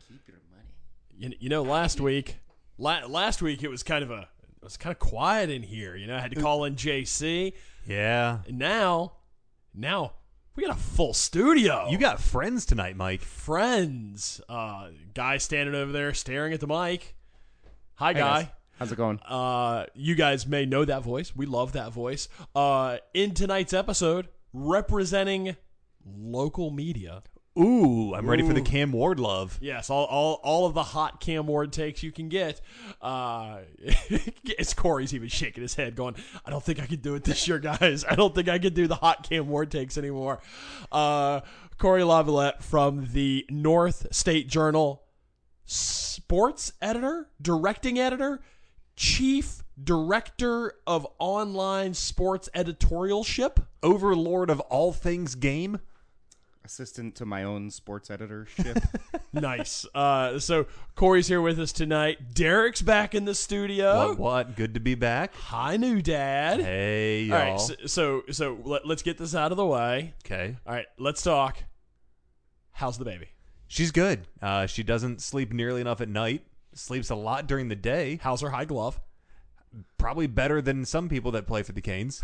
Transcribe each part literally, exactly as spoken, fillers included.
Keep your money. You, you know, last week, la- last week it was kind of a, it was kind of quiet in here. You know, I had to call in J C. Yeah. And now, now we got a full studio. You got friends tonight, Mike. Friends. Uh, guy standing over there staring at the mic. Hi, Hey, guy. guys. How's it going? Uh, you guys may know that voice. We love that voice. Uh, in tonight's episode, representing local media. Ooh, I'm ready for the Ooh. Cam Ward love. Yes, all, all all of the hot Cam Ward takes you can get. Uh, it's Corey's even shaking his head, going, "I don't think I can do it this year, guys. I don't think I can do the hot Cam Ward takes anymore." Uh, Corey Lavalette from the North State Journal, sports editor, directing editor, chief director of online sports editorialship, Overlord of all things game. Assistant to my own sports editorship. Nice. Uh, so Corey's here with us tonight. Derek's back in the studio. What, what? Good to be back. Hi, new dad. Hey, y'all. All right, so so, so let, let's get this out of the way. Okay. All right, let's talk. How's the baby? She's good. Uh, she doesn't sleep nearly enough at night. Sleeps a lot during the day. How's her high glove? Probably better than some people that play for the Canes.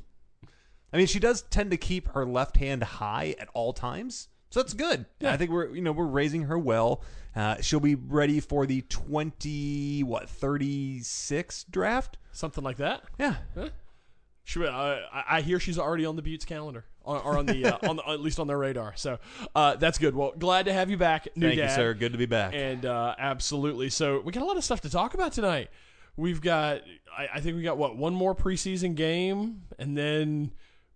I mean, she does tend to keep her left hand high at all times, so that's good. Yeah. I think we're you know we're raising her well. Uh, she'll be ready for the twenty what thirty-six draft. Something like that. Yeah. Huh? She, uh, I I hear she's already on the Buttes calendar, or, or on the, uh, on the at least on their radar. So uh, that's good. Well, glad to have you back, new Thank dad. you, sir. Good to be back. And uh, absolutely. So we got a lot of stuff to talk about tonight. We've got, I, I think we got what one more preseason game, and then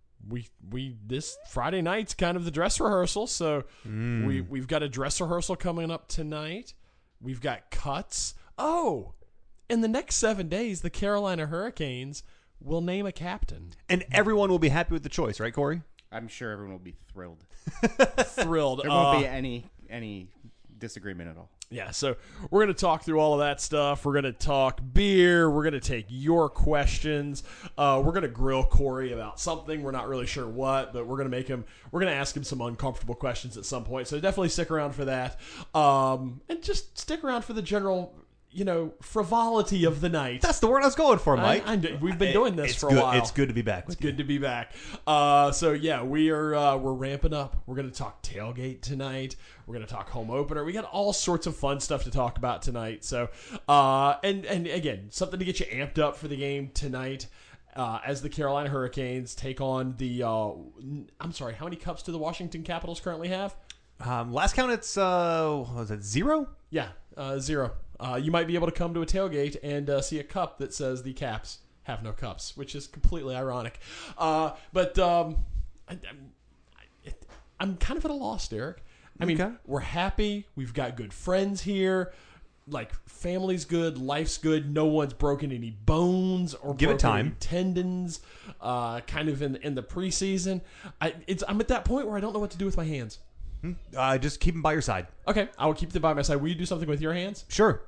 we we this Friday night's kind of the dress rehearsal. So Mm. we we've got a dress rehearsal coming up tonight. We've got cuts. Oh, in the next seven days, the Carolina Hurricanes will name a captain. And everyone will be happy with the choice, right, Corey? I'm sure everyone will be thrilled. Thrilled. There won't Uh, be any any disagreement at all. Yeah, so we're going to talk through all of that stuff. We're going to talk beer. We're going to take your questions. Uh, we're going to grill Corey about something. We're not really sure what, but we're going to make him, we're going to ask him some uncomfortable questions at some point. So definitely stick around for that. Um, and just stick around for the general, you know, frivolity of the night. That's the word I was going for, Mike. I, I, we've been doing this it's for good. a while. It's good to be back It's with good to be back. Uh, so yeah, we are uh, we're ramping up. We're going to talk tailgate tonight. We're going to talk home opener. We got all sorts of fun stuff to talk about tonight. So uh, and and again, something to get you amped up for the game tonight. Uh, as the Carolina Hurricanes take on the, uh, I'm sorry, how many cups do the Washington Capitals currently have? Um, last count, it's uh, what was it zero? Yeah, uh, zero. Uh, you might be able to come to a tailgate and uh, see a cup that says the Caps have no cups, which is completely ironic. Uh, but um, I, I'm, I, I'm kind of at a loss, Derek. I mean, Okay. we're happy. We've got good friends here. Like, family's good. Life's good. No one's broken any bones or Give it broken time. any tendons. Uh, kind of in in the preseason. I, it's, I'm at that point where I don't know what to do with my hands. Uh, just keep them by your side. Okay, I will keep them by my side. Will you do something with your hands? Sure.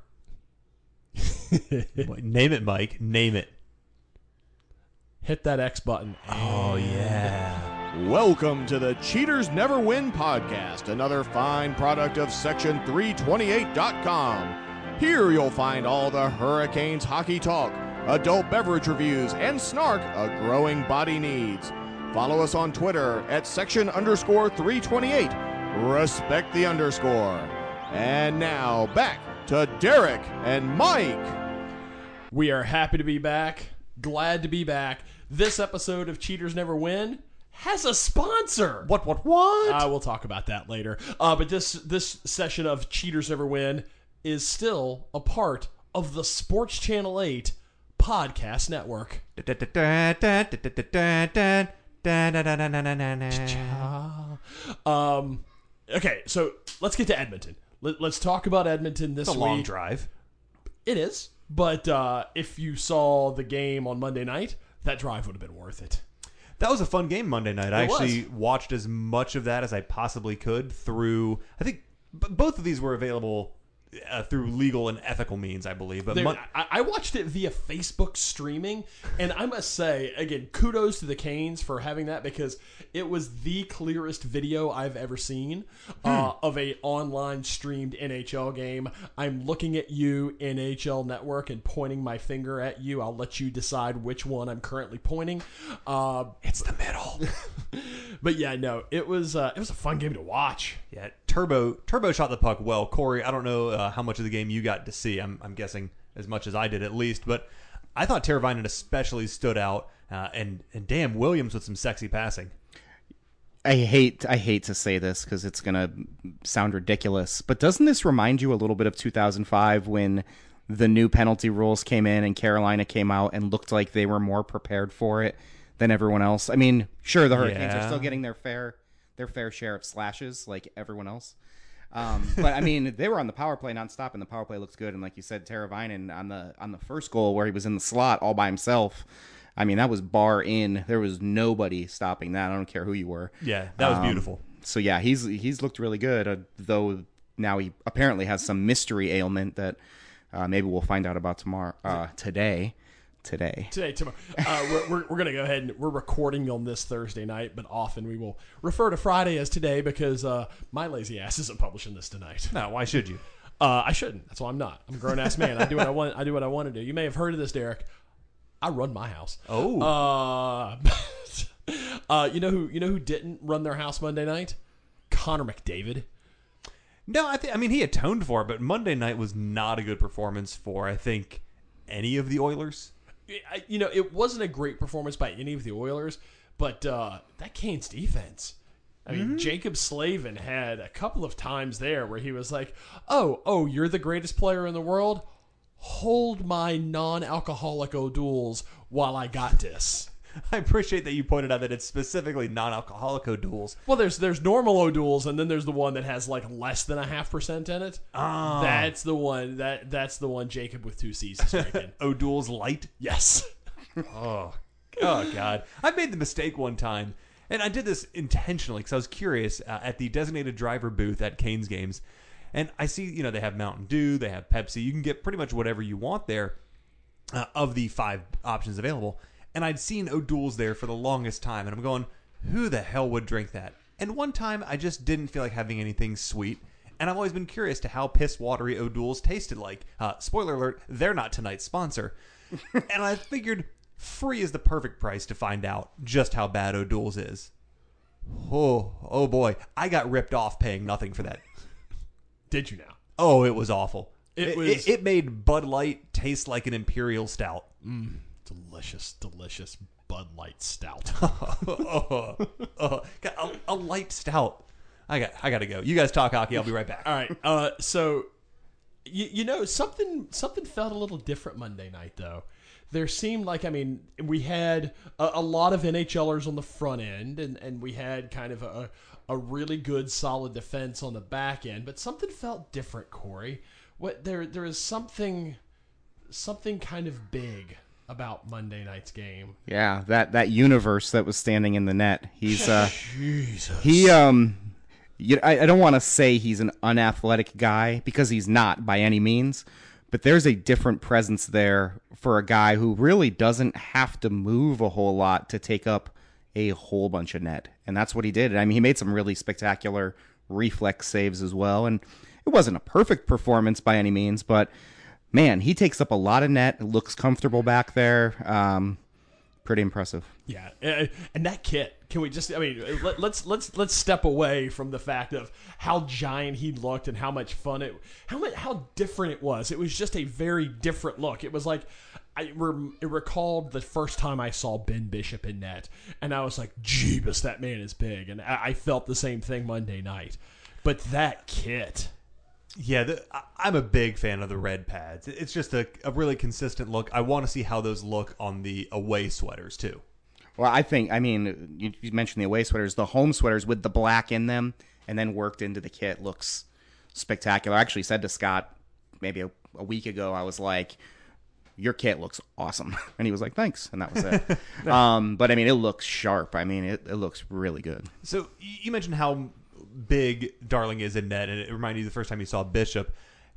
Name it, Mike. Name it. Hit that X button. Oh, yeah. Welcome to the Cheaters Never Win podcast, another fine product of section three twenty-eight dot com. Here you'll find all the Hurricanes hockey talk, adult beverage reviews, and snark a growing body needs. Follow us on Twitter at section underscore 328. Respect the underscore. And now back to Derek and Mike. We are happy to be back. Glad to be back. This episode of Cheaters Never Win has a sponsor. What, what, what? Uh, we'll talk about that later. Uh, but this this session of Cheaters Never Win is still a part of the Sports Channel eight podcast network. Um, okay, so let's get to Edmonton. Let, let's talk about Edmonton this It's a week. long drive. It is, but uh, if you saw the game on Monday night, that drive would have been worth it. That was a fun game Monday night. I It was. actually watched as much of that as I possibly could through. I think b- both of these were available uh, through legal and ethical means, I believe. But There, Mon- I, I watched it via Facebook streaming, and I must say, again, kudos to the Canes for having that because it was the clearest video I've ever seen uh, of a online streamed N H L game. I'm looking at you, N H L Network, and pointing my finger at you. I'll let you decide which one I'm currently pointing. Uh, it's the middle. but yeah, no, it was uh, it was a fun game to watch. Yeah, Turbo Turbo shot the puck well. Corey, I don't know uh, how much of the game you got to see. I'm, I'm guessing as much as I did at least. But I thought Teravainen especially stood out. Uh, and, and damn, Williams with some sexy passing. I hate I hate to say this because it's gonna sound ridiculous, but doesn't this remind you a little bit of two thousand five when the new penalty rules came in and Carolina came out and looked like they were more prepared for it than everyone else? I mean, sure, the Hurricanes Yeah. are still getting their fair their fair share of slashes like everyone else, um, but I mean they were on the power play nonstop, and the power play looks good. And like you said, Teravainen on the on the first goal where he was in the slot all by himself. I mean, that was bar in. There was nobody stopping that. I don't care who you were. Yeah, that was Um, beautiful. So yeah, he's he's looked really good. Uh, though now he apparently has some mystery ailment that uh, maybe we'll find out about tomorrow. Uh, today, today. Today, tomorrow. Uh, we're we're, we're going to go ahead and we're recording on this Thursday night, but often we will refer to Friday as today because uh, my lazy ass isn't publishing this tonight. No, why should you? Uh, I shouldn't. That's why I'm not. I'm a grown ass man. I do what I want. I do what I want to do. You may have heard of this, Derek. I run my house. Oh, Uh, uh, you know who? You know who didn't run their house Monday night? Connor McDavid. no, I think I mean he atoned for it, but Monday night was not a good performance for I think any of the Oilers. I- You know, it wasn't a great performance by any of the Oilers, but uh, that Canes defense. I mean, Jacob Slavin had a couple of times there where he was like, "Oh, oh, you're the greatest player in the world. Hold my non-alcoholic O'Douls while I got this." I appreciate that you pointed out that it's specifically non-alcoholic O'Douls. Well, there's there's normal O'Douls, and then there's the one that has like less than a half percent in it. Oh. That's the one that that's the one Jacob with two C's is drinking. O'Douls Light. Yes. Oh, oh God! I made the mistake one time, and I did this intentionally because I was curious uh, at the designated driver booth at Canes games, and I see you know they have Mountain Dew, they have Pepsi. You can get pretty much whatever you want there uh, of the five options available. And I'd seen O'Douls there for the longest time, and I'm going, who the hell would drink that? And one time, I just didn't feel like having anything sweet. And I've always been curious to how piss-watery O'Douls tasted like. Uh, spoiler alert, they're not tonight's sponsor. And I figured free is the perfect price to find out just how bad O'Douls is. Oh, oh boy. I got ripped off paying nothing for that. Did you now? Oh, it was awful. It It, was- it, it made Bud Light taste like an Imperial Stout. Delicious, delicious Bud Light Stout. oh, oh, got a, a light stout. I got, I got to go. You guys talk hockey. I'll be right back. All right. Uh, so, you, you know, something something felt a little different Monday night, though. There seemed like, I mean, we had a, a lot of NHLers on the front end, and, and we had kind of a, a really good, solid defense on the back end, but something felt different, Corey. What there there is something something kind of big about Monday night's game. Yeah, that that universe that was standing in the net. He's uh, Jesus. he um, you, I, I don't want to say he's an unathletic guy because he's not by any means, but there's a different presence there for a guy who really doesn't have to move a whole lot to take up a whole bunch of net, and that's what he did. I mean, he made some really spectacular reflex saves as well, and it wasn't a perfect performance by any means, but man, he takes up a lot of net, looks comfortable back there. Um, pretty impressive. Yeah, uh, and that kit. Can we just? I mean, let, let's let's let's step away from the fact of how giant he looked and how much fun it, how much how different it was. It was just a very different look. It was like I re- it recalled the first time I saw Ben Bishop in net, and I was like, "Jeebus, that man is big." And I, I felt the same thing Monday night. But that kit. Yeah, the, I- I'm a big fan of the red pads. It's just a, a really consistent look. I want to see how those look on the away sweaters, too. Well, I think, I mean, you, you mentioned the away sweaters. The home sweaters with the black in them and then worked into the kit looks spectacular. I actually said to Scott maybe a, a week ago, I was like, your kit looks awesome. And he was like, thanks. And that was it. um, but, I mean, it looks sharp. I mean, it, it looks really good. So y- you mentioned how big Darling is in net, and it reminded you the first time you saw Bishop.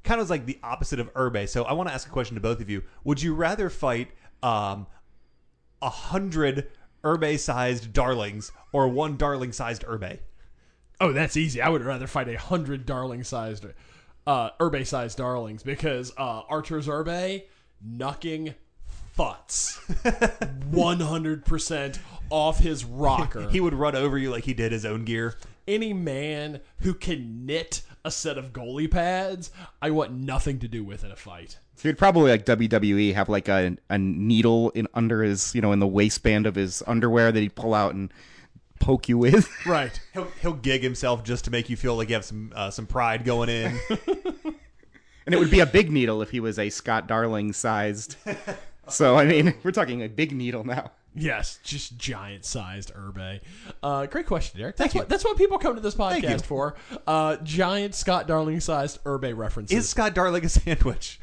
kind of like the opposite of Urbe. So I want to ask a question to both of you. Would you rather fight um, a hundred Urbe-sized darlings or one darling-sized Urbe? Oh, that's easy. I would rather fight a hundred darling-sized, uh, Urbe-sized darlings because uh, Archer's Urbe, knucking futz. one hundred percent off his rocker. He would run over you like he did his own gear. Any man who can knit a set of goalie pads, I want nothing to do with in a fight. So he'd probably, like W W E, have like a a needle in under his, you know, in the waistband of his underwear that he'd pull out and poke you with. Right. He'll he'll gig himself just to make you feel like you have some uh, some pride going in. And it would be a big needle if he was a Scott Darling sized. So I mean, we're talking a big needle now. Yes, just giant-sized Urbe. Uh, great question, Derek. That's what that's what people come to this podcast for. Uh, giant Scott Darling-sized Urbe references. Is Scott Darling a sandwich?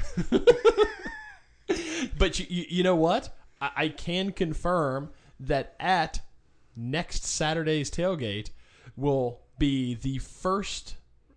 But you, you, you know what? I, I can confirm that at next Saturday's tailgate will be the first,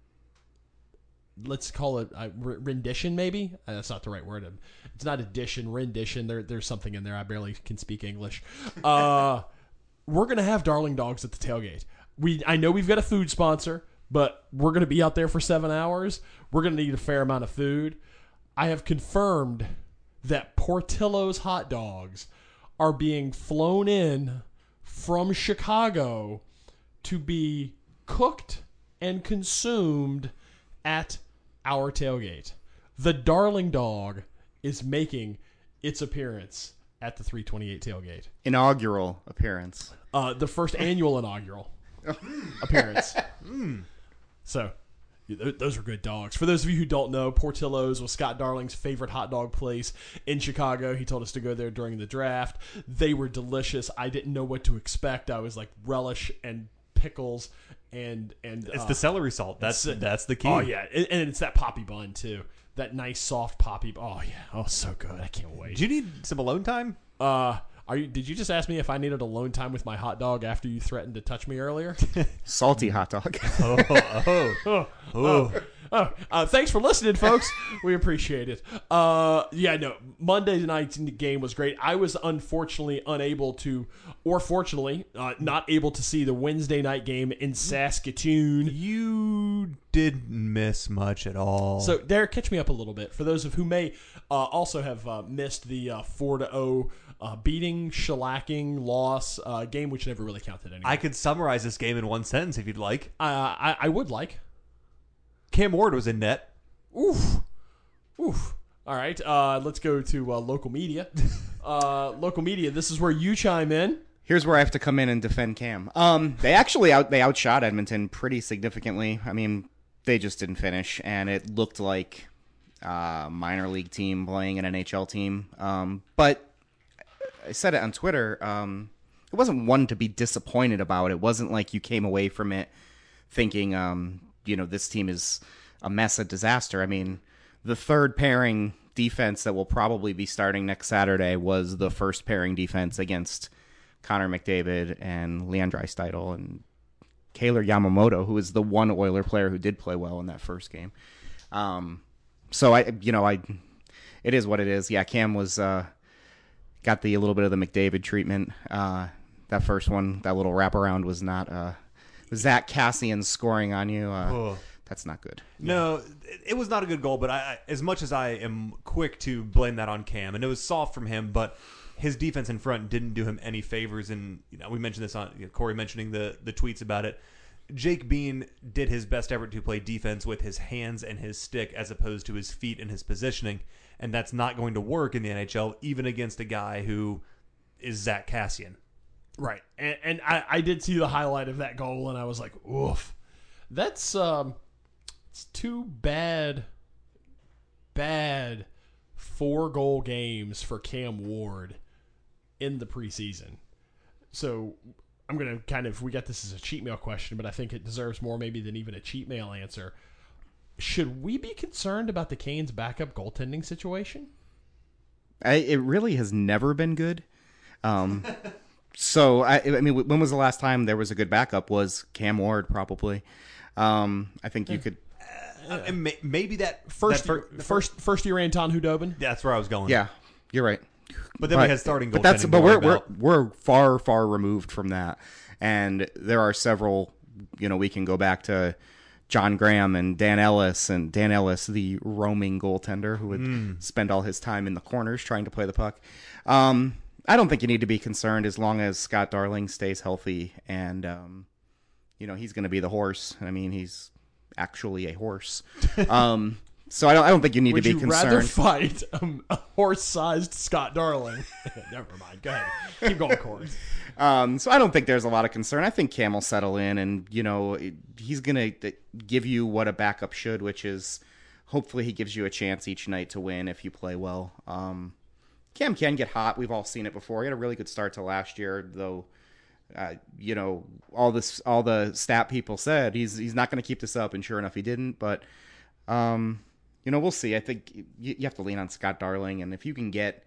let's call it a rendition, maybe? Uh, that's not the right word. It's not edition, rendition. There, there's something in there. I barely can speak English. Uh, we're going to have Darling Dogs at the tailgate. We, I know we've got a food sponsor, but we're going to be out there for seven hours. We're going to need a fair amount of food. I have confirmed that Portillo's hot dogs are being flown in from Chicago to be cooked and consumed at our tailgate. The Darling Dog is making its appearance at the three twenty-eight tailgate. Inaugural appearance. Uh, the first annual inaugural appearance. Mm. So, th- those are good dogs. For those of you who don't know, Portillo's was Scott Darling's favorite hot dog place in Chicago. He told us to go there during the draft. They were delicious. I didn't know what to expect. I was like relish and pickles and and It's uh, the celery salt. That's that's the key. Oh yeah, and, and it's that poppy bun too. That nice soft poppy. Oh yeah, oh so good. I can't wait. Did you need some alone time? Uh, are you? Did you just ask me if I needed alone time with my hot dog after you threatened to touch me earlier? Salty hot dog. Oh, oh, oh, oh. Oh, uh, thanks for listening, folks. We appreciate it. Uh, yeah, no, Monday night's game was great. I was unfortunately unable to, or fortunately, uh, not able to see the Wednesday night game in Saskatoon. You didn't miss much at all. So, Derek, catch me up a little bit. For those of who may uh, also have uh, missed the uh, four to oh uh, beating, shellacking, loss, uh, game which never really counted anyway. I could summarize this game in one sentence if you'd like. Uh, I, I would like. Cam Ward was in net. Oof. Oof. All right. Uh, let's go to uh, local media. Uh, local media, this is where you chime in. Here's where I have to come in and defend Cam. Um, they actually out they outshot Edmonton pretty significantly. I mean, they just didn't finish, and it looked like a minor league team playing an N H L team. Um, but I said it on Twitter. Um, it wasn't one to be disappointed about. It wasn't like you came away from it thinking, um, you know, this team is a mess, a disaster. I mean, the third pairing defense that will probably be starting next Saturday was the first pairing defense against Connor McDavid and Leon Draisaitl and Kailer Yamamoto, who is the one Oiler player who did play well in that first game. Um, so I, you know, I, it is what it is. Yeah, Cam was uh, got the a little bit of the McDavid treatment. Uh, that first one, that little wraparound was not. Uh, Zach Cassian scoring on you. Uh, oh. That's not good. No, it was not a good goal, but I, I, as much as I am quick to blame that on Cam, and it was soft from him, but his defense in front didn't do him any favors. And you know, we mentioned this on you know, Corey mentioning the the tweets about it. Jake Bean did his best effort to play defense with his hands and his stick as opposed to his feet and his positioning, and that's not going to work in the N H L, even against a guy who is Zach Cassian. Right. And, and I, I did see the highlight of that goal, and I was like, oof. That's um, it's two bad, bad four-goal games for Cam Ward in the preseason. So I'm going to kind of, we got this as a cheat mail question, but I think it deserves more maybe than even a cheat mail answer. Should we be concerned about the Canes' backup goaltending situation? I, it really has never been good. Um So, I, I mean, when was the last time there was a good backup? Was Cam Ward, probably. Um, I think you could... and may, maybe that First, that year, fir- first, first year Anton Hudobin. That's where I was going. Yeah, you're right. but then But- we had starting goaltending. But that's to but worry we're we're about. we're far far removed from that, and there are several. You know, we can go back to John Graham and Dan Ellis, and Dan Ellis, the roaming goaltender who would Hmm. spend all his time in the corners trying to play the puck. Um, I don't think you need to be concerned as long as Scott Darling stays healthy, and um, you know he's going to be the horse. I mean, he's actually a horse. Um, so I don't I don't think you need Would to be you concerned. rather fight um, a horse-sized Scott Darling? Never mind. Go ahead. Keep going, Corey. Um, so I don't think there's a lot of concern. I think Cam will settle in, and you know it- he's gonna th- give you what a backup should, which is hopefully he gives you a chance each night to win if you play well. Um, Cam can get hot. We've all seen it before. He had a really good start to last year, though. Uh, you know all this, all the stat people said he's he's not going to keep this up, and sure enough, he didn't. But um, you know we'll see. I think you, you have to lean on Scott Darling, and if you can get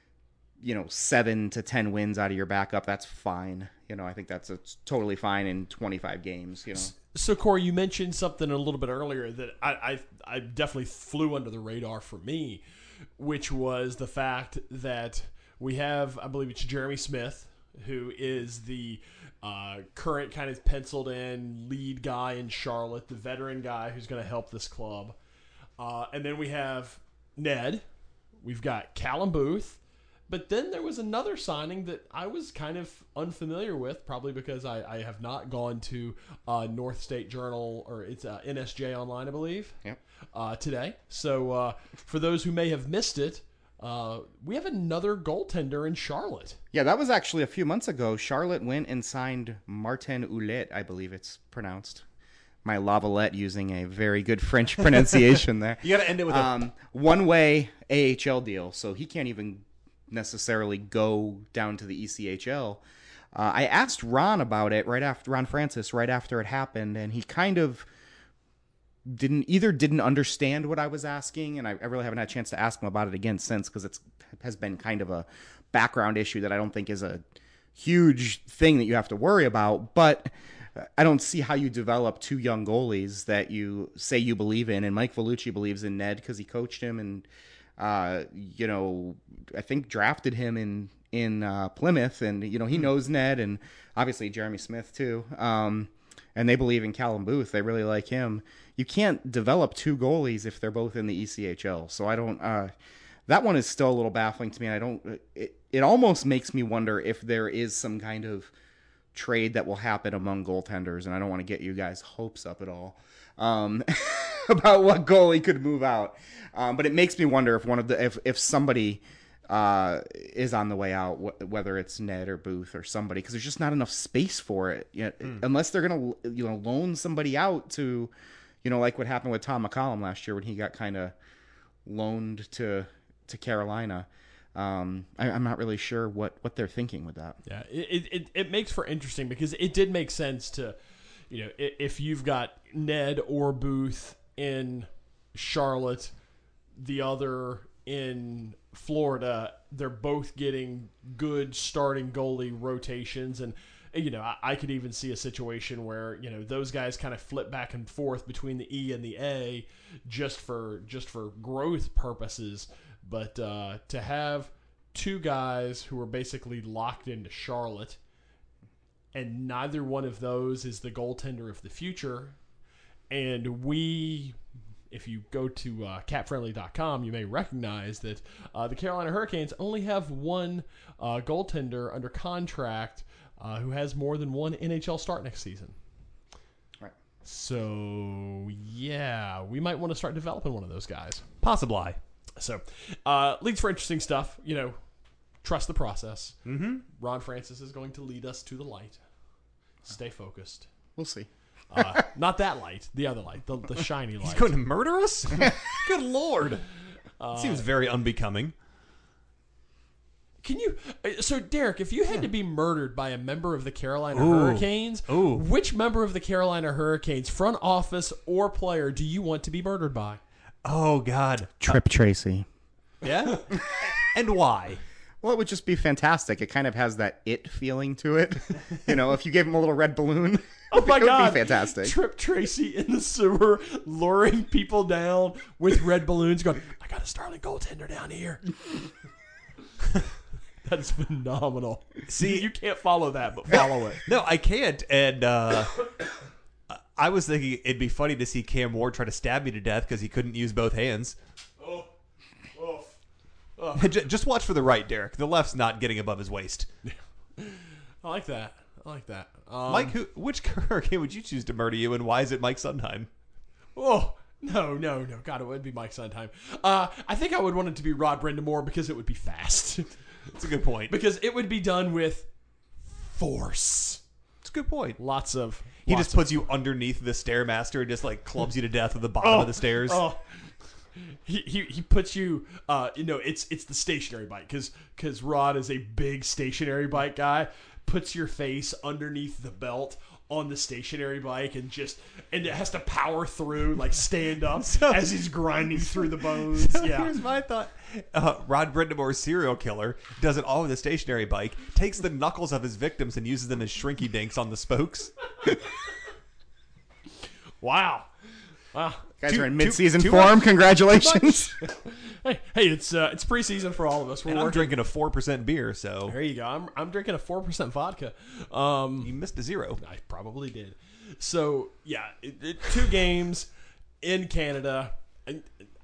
you know, seven to ten wins out of your backup, that's fine. You know, I think that's it's totally fine in twenty-five games, you know. So, Corey, you mentioned something a little bit earlier that I, I, I definitely flew under the radar for me, which was the fact that we have, I believe it's Jeremy Smith, who is the uh, current kind of penciled in lead guy in Charlotte, the veteran guy who's going to help this club. Uh, and then we have Ned. We've got Callum Booth. But then there was another signing that I was kind of unfamiliar with, probably because I, I have not gone to uh, North State Journal, or it's uh, N S J Online, I believe, Yep. uh, today. So uh, for those who may have missed it, uh, we have another goaltender in Charlotte. Yeah, that was actually a few months ago. Charlotte went and signed Martin Ouellet, I believe it's pronounced. My Lavalette using a very good French pronunciation there. You got to end it with a Um, one-way A H L deal, so he can't even necessarily go down to the E C H L. Uh, I asked Ron about it right after Ron Francis right after it happened, and he kind of didn't either didn't understand what I was asking, and I, I really haven't had a chance to ask him about it again since, because it's has been kind of a background issue that I don't think is a huge thing that you have to worry about, but I don't see how you develop two young goalies that you say you believe in, and Mike Vellucci believes in Ned because he coached him, and uh, you know, I think drafted him in in uh, Plymouth, and you know he knows Ned, and obviously Jeremy Smith too. Um, and they believe in Callum Booth. They really like him. You can't develop two goalies if they're both in the E C H L. So I don't. Uh, that one is still a little baffling to me. I don't. It it almost makes me wonder if there is some kind of trade that will happen among goaltenders, and I don't want to get you guys' hopes up at all um, about what goalie could move out. Um, but it makes me wonder if one of the if if somebody uh, is on the way out, wh- whether it's Ned or Booth or somebody, because there's just not enough space for it. You know, mm. Unless they're gonna you know loan somebody out to, you know, like what happened with Tom McCollum last year when he got kind of loaned to to Carolina. Um, I, I'm not really sure what, what they're thinking with that. Yeah, it, it it makes for interesting because it did make sense to, you know, if you've got Ned or Booth in Charlotte, the other in Florida, they're both getting good starting goalie rotations. And, you know, I, I could even see a situation where, you know, those guys kind of flip back and forth between the E and the A just for just for growth purposes. But uh, to have two guys who are basically locked into Charlotte, and neither one of those is the goaltender of the future, and we, if you go to uh, cap friendly dot com, you may recognize that uh, the Carolina Hurricanes only have one uh, goaltender under contract uh, who has more than one N H L start next season. Right. So, yeah, we might want to start developing one of those guys. Possibly. So, uh, leads for interesting stuff. You know, trust the process. Mm-hmm. Ron Francis is going to lead us to the light. Stay focused. We'll see. Uh, not that light, the other light, the, the shiny light. He's going to murder us? Good Lord. Uh, Seems very unbecoming. Can you? uh, So, Derek, if you had to be murdered by a member of the Carolina Ooh. Hurricanes, Ooh. which member of the Carolina Hurricanes, front office or player, do you want to be murdered by? Oh, God. Trip Tracy. Yeah? And why? Well, it would just be fantastic. It kind of has that it feeling to it. You know, if you gave him a little red balloon, Oh my it would God! be fantastic. Trip Tracy in the sewer, luring people down with red balloons, going, "I got a starling goaltender down here." That's phenomenal. See, you can't follow that, but follow it. No, I can't. And uh, I was thinking it'd be funny to see Cam Ward try to stab me to death because he couldn't use both hands. Oh, oh. Just watch for the right, Derek. The left's not getting above his waist. I like that. I like that. Um, Mike, who, which hurricane would you choose to murder you, and why is it Mike Sondheim? Oh, no, no, no. God, it would be Mike Sondheim. Uh, I think I would want it to be Rod Brindamore because it would be fast. That's a good point. Because it would be done with force. It's a good point. Lots of... He lots just puts you underneath the Stairmaster and just like clubs you to death at the bottom Oh, of the stairs. Oh, he, he he puts you. Uh, you know, it's it's the stationary bike because because Rod is a big stationary bike guy. Puts your face underneath the belt on the stationary bike and just and it has to power through like stand up So- as he's grinding through the bones. So Yeah. here's my thought. Uh, Rod Brindamore, serial killer, does it all with a stationary bike, takes the knuckles of his victims and uses them as shrinky dinks on the spokes. Wow. Wow. Guys Too- are in too- mid-season too form. much. Congratulations. Hey, hey, it's uh, it's preseason for all of us. We're And I'm working. drinking a four percent beer, so There you go. I'm I'm drinking a four percent vodka. Um, you missed a zero. I probably did. So yeah, it, it, two games in Canada. And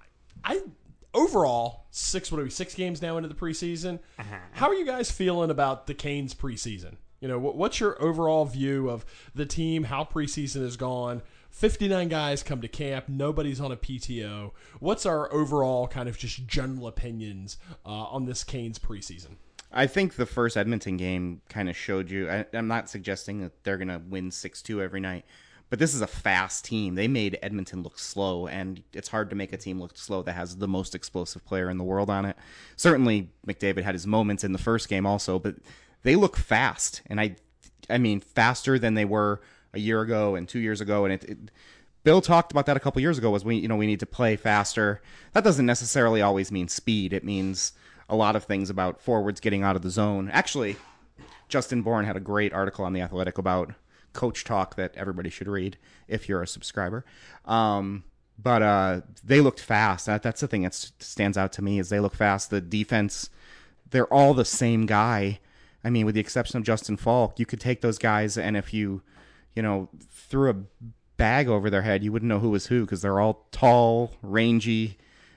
I overall six. What are we? Six games now into the preseason. How are you guys feeling about the Canes preseason? You know, what, what's your overall view of the team? How preseason has gone? fifty-nine guys come to camp. Nobody's on a P T O. What's our overall kind of just general opinions uh, on this Canes preseason? I think the first Edmonton game kind of showed you. I, I'm not suggesting that they're going to win six two every night, but this is a fast team. They made Edmonton look slow, and it's hard to make a team look slow that has the most explosive player in the world on it. Certainly, McDavid had his moments in the first game also, but they look fast, and I, I mean, faster than they were a year ago and two years ago, and it, it Bill talked about that a couple years ago. Was we, you know, we need to play faster. That doesn't necessarily always mean speed. It means a lot of things about forwards getting out of the zone. Actually, Justin Bourne had a great article on The Athletic about coach talk that everybody should read if you're a subscriber. Um, but uh, they looked fast. That, that's the thing that stands out to me is they look fast. The defense, they're all the same guy. I mean, with the exception of Justin Falk, you could take those guys, and if you, you know, threw a bag over their head, you wouldn't know who was who because they're all tall, rangy,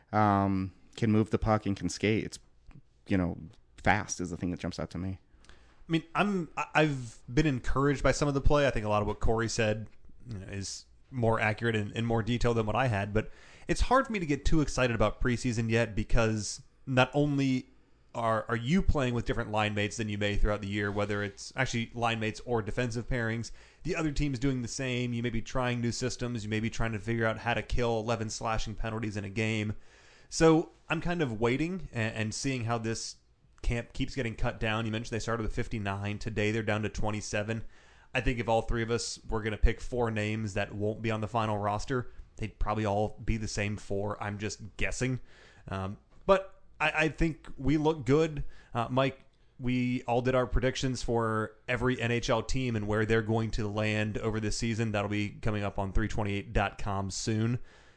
um, can move the puck and can skate. It's, you know, fast is the thing that jumps out to me. I mean, I'm I- I've been encouraged by some of the play. I think a lot of what Corey said, you know, is more accurate and in more detail than what I had. But it's hard for me to get too excited about preseason yet because not only are are you playing with different line mates than you may throughout the year, whether it's actually line mates or defensive pairings. The other team's doing the same. You may be trying new systems. You may be trying to figure out how to kill eleven slashing penalties in a game. So I'm kind of waiting and, and seeing how this camp keeps getting cut down. You mentioned they started with fifty-nine. Today they're down to twenty-seven. I think if all three of us were going to pick four names that won't be on the final roster, they'd probably all be the same four. I'm just guessing. Um, but I, I think we look good. Uh, Mike, we all did our predictions for every N H L team and where they're going to land over this season. That'll be coming up on three twenty-eight dot com soon.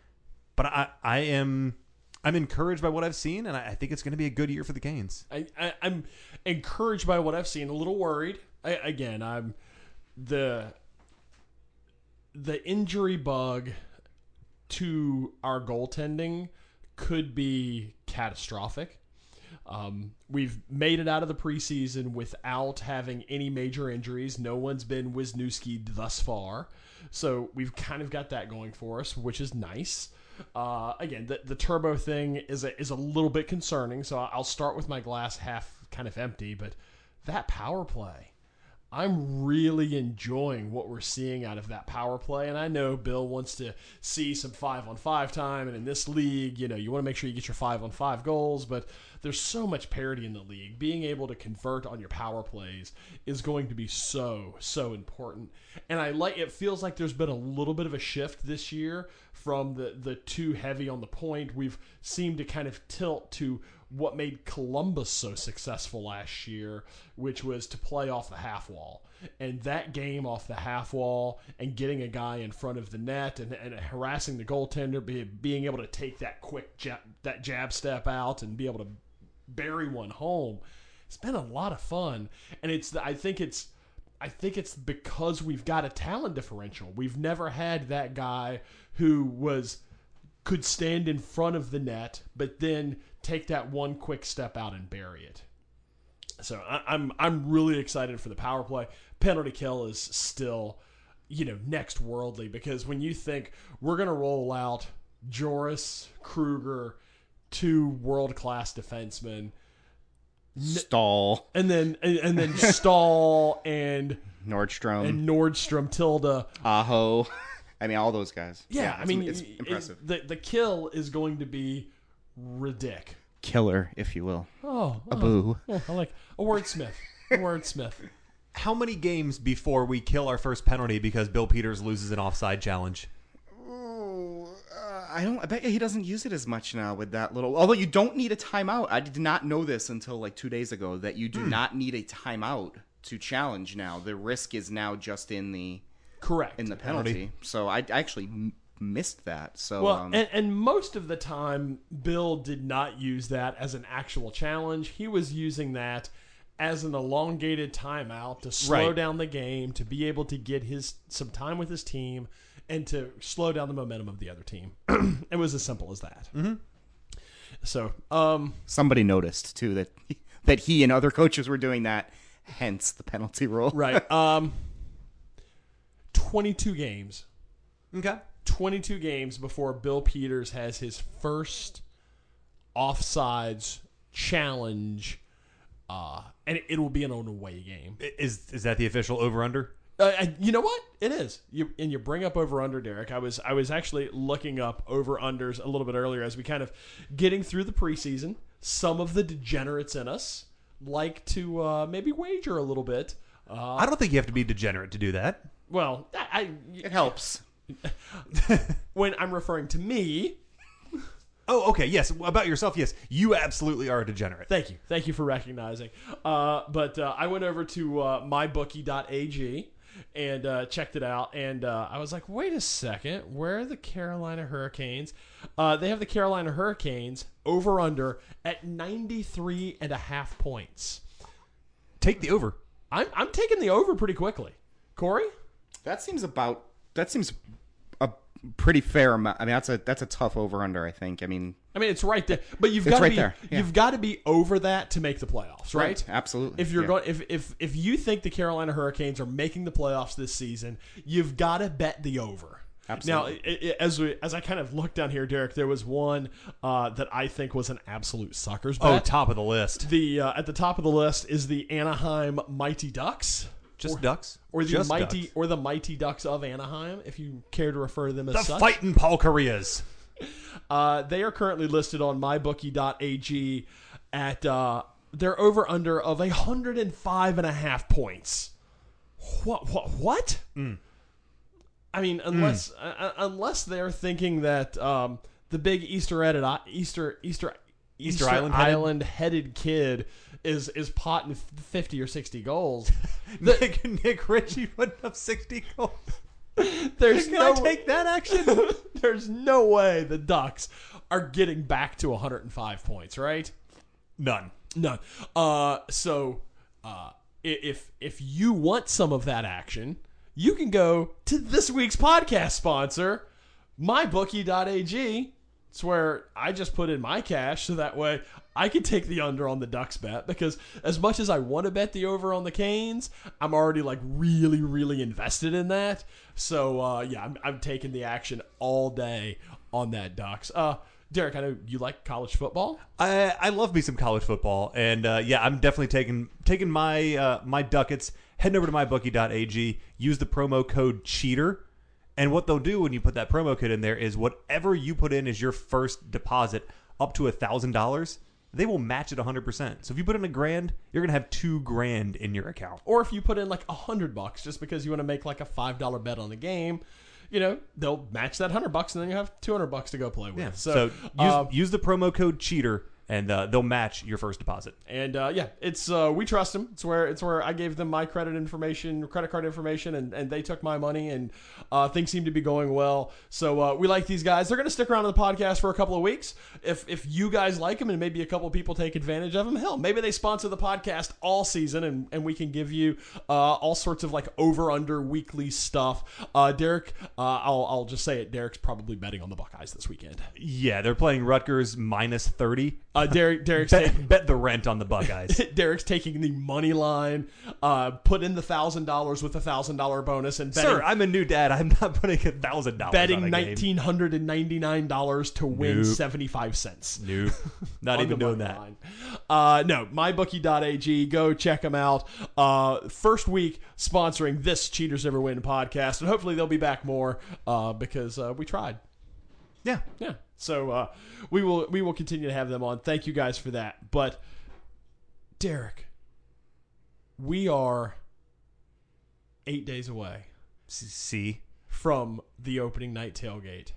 But I, I am... I'm encouraged by what I've seen, and I think it's going to be a good year for the Canes. I, I, I'm encouraged by what I've seen. A little worried. I, again, I'm the the injury bug to our goaltending could be catastrophic. Um, we've made it out of the preseason without having any major injuries. No one's been Wisniewski'd thus far, so we've kind of got that going for us, which is nice. Uh, again, the, the turbo thing is a, is a little bit concerning, so I'll start with my glass half kind of empty, but that power play, I'm really enjoying what we're seeing out of that power play, and I know Bill wants to see some five-on-five time, and in this league, you know, you want to make sure you get your five-on-five goals, but there's so much parity in the league. Being able to convert on your power plays is going to be so, so important. And I like it feels like there's been a little bit of a shift this year from the, the too heavy on the point. We've seemed to kind of tilt to what made Columbus so successful last year, which was to play off the half wall. And that game off the half wall and getting a guy in front of the net and, and harassing the goaltender, be, being able to take that quick jab, that jab step out and be able to bury one home, it's been a lot of fun. And it's I think it's I think it's because we've got a talent differential. We've never had that guy who was could stand in front of the net, but then take that one quick step out and bury it. So I, I'm I'm really excited for the power play. Penalty kill is still, you know, next worldly, because when you think we're going to roll out Joris, Kruger, two world-class defensemen, Stahl, and then and, and then Stahl and Nordstrom, and Nordstrom, Tilda, Aho. I mean, all those guys. Yeah, yeah I it's, mean, it's it- impressive. the the kill is going to be ridiculous. Killer, if you will. Oh, A oh, boo. oh, I like a wordsmith. A wordsmith. How many games before we kill our first penalty because Bill Peters loses an offside challenge? Oh, uh, I don't. I bet he doesn't use it as much now with that little. Although you don't need a timeout. I did not know this until like two days ago that you do Hmm. not need a timeout to challenge now. The risk is now just in the Correct. in the penalty. So I, I actually m- missed that. So Well, um, and, and most of the time, Bill did not use that as an actual challenge. He was using that as an elongated timeout to slow Right. down the game, to be able to get his some time with his team, and to slow down the momentum of the other team. It was as simple as that. Mm-hmm. So, um, somebody noticed too that that he and other coaches were doing that. Hence the penalty rule. right, um, twenty-two games. Okay. twenty-two games before Bill Peters has his first offsides challenge, uh, and it will be an away game. Is is that the official over under? Uh, and you know what? It is. You and you bring up over under, Derek. I was I was actually looking up over unders a little bit earlier as we kind of getting through the preseason. Some of the degenerates in us like to uh, maybe wager a little bit. Uh, I don't think you have to be degenerate to do that. well, I, I It helps. when I'm referring to me. Oh, okay. Yes, about yourself. Yes, you absolutely are a degenerate. Thank you. Thank you for recognizing. Uh, but uh, I went over to uh, my bookie dot a g and uh, checked it out. And uh, I was like, wait a second. Where are the Carolina Hurricanes? Uh, they have the Carolina Hurricanes over under at ninety-three and a half points. Take the over. I'm, I'm taking the over pretty quickly. Corey? That seems about. That seems a pretty fair amount. I mean, that's a that's a tough over under. I think. I mean, I mean, it's right there. But you've It's got to right be there, yeah. you've got to be over that to make the playoffs, right? Absolutely. If you're Yeah. going, if if if you think the Carolina Hurricanes are making the playoffs this season, you've got to bet the over. Absolutely. Now, it, it, as we, as I kind of looked down here, Derek, there was one uh, that I think was an absolute sucker's bet. Oh, top of the list. The uh, at the top of the list is the Anaheim Mighty Ducks, Just ducks. or the Just mighty ducks. or the Mighty Ducks of Anaheim, if you care to refer to them as The such. fighting Paul Correas. Uh, they are currently listed on my bookie dot a g at uh, their over under of a hundred and five and a half points. What? What? What? Mm. I mean, unless uh, unless they're thinking that um, the big Easter headed Easter Easter Easter Island headed? Island headed kid is is potting fifty or sixty goals. The- Nick, Nick Ritchie putting up sixty goals. there's Can no I take that action? there's no way the Ducks are getting back to one hundred five points, right? None. None. Uh, so uh, i- if if you want some of that action, you can go to this week's podcast sponsor, my bookie dot a g. It's where I just put in my cash so that way I can take the under on the Ducks bet, because as much as I want to bet the over on the Canes, I'm already like really, really invested in that. So uh, yeah, I'm, I'm taking the action all day on that Ducks. Uh, Derek, I know you like college football. I I love me some college football, and uh, yeah, I'm definitely taking taking my uh, my ducats. Heading over to my bookie dot a g. Use the promo code CHEATER, and what they'll do when you put that promo code in there is whatever you put in as your first deposit up to a thousand dollars, they will match it one hundred percent. So if you put in a grand, you're gonna have two grand in your account. Or if you put in like a hundred bucks just because you want to make like a five dollar bet on the game, you know, they'll match that hundred bucks, and then you have two hundred bucks to go play with. Yeah. So, So, use, um, use the promo code cheater, and uh, they'll match your first deposit. And uh, yeah, it's uh, we trust them. It's where it's where I gave them my credit information, credit card information, and, and they took my money, and uh, things seem to be going well. So uh, we like these guys. They're going to stick around on the podcast for a couple of weeks. If if you guys like them, and maybe a couple of people take advantage of them, hell, maybe they sponsor the podcast all season, and, and we can give you uh, all sorts of like over under weekly stuff. Uh, Derek, uh, I'll I'll just say it. Derek's probably betting on the Buckeyes this weekend. Yeah, they're playing Rutgers minus thirty. Uh, Derek Derek's taking. Bet, bet the rent on the Buckeyes. Derek's taking the money line, uh, put in the thousand dollars with a thousand dollar bonus, and betting, Sir, I'm a new dad. I'm not putting a thousand dollars on a betting game. nineteen hundred and ninety nine dollars to win Nope. seventy five cents. Nope. Not On even the doing money that. line. Uh, no, my bookie dot a g. Go check them out. Uh, first week sponsoring this Cheaters Never Win podcast, and hopefully they'll be back more uh, because uh, we tried. Yeah. Yeah. So uh, we will we will continue to have them on. Thank you guys for that. But Derek, we are eight days away See? from the opening night tailgate.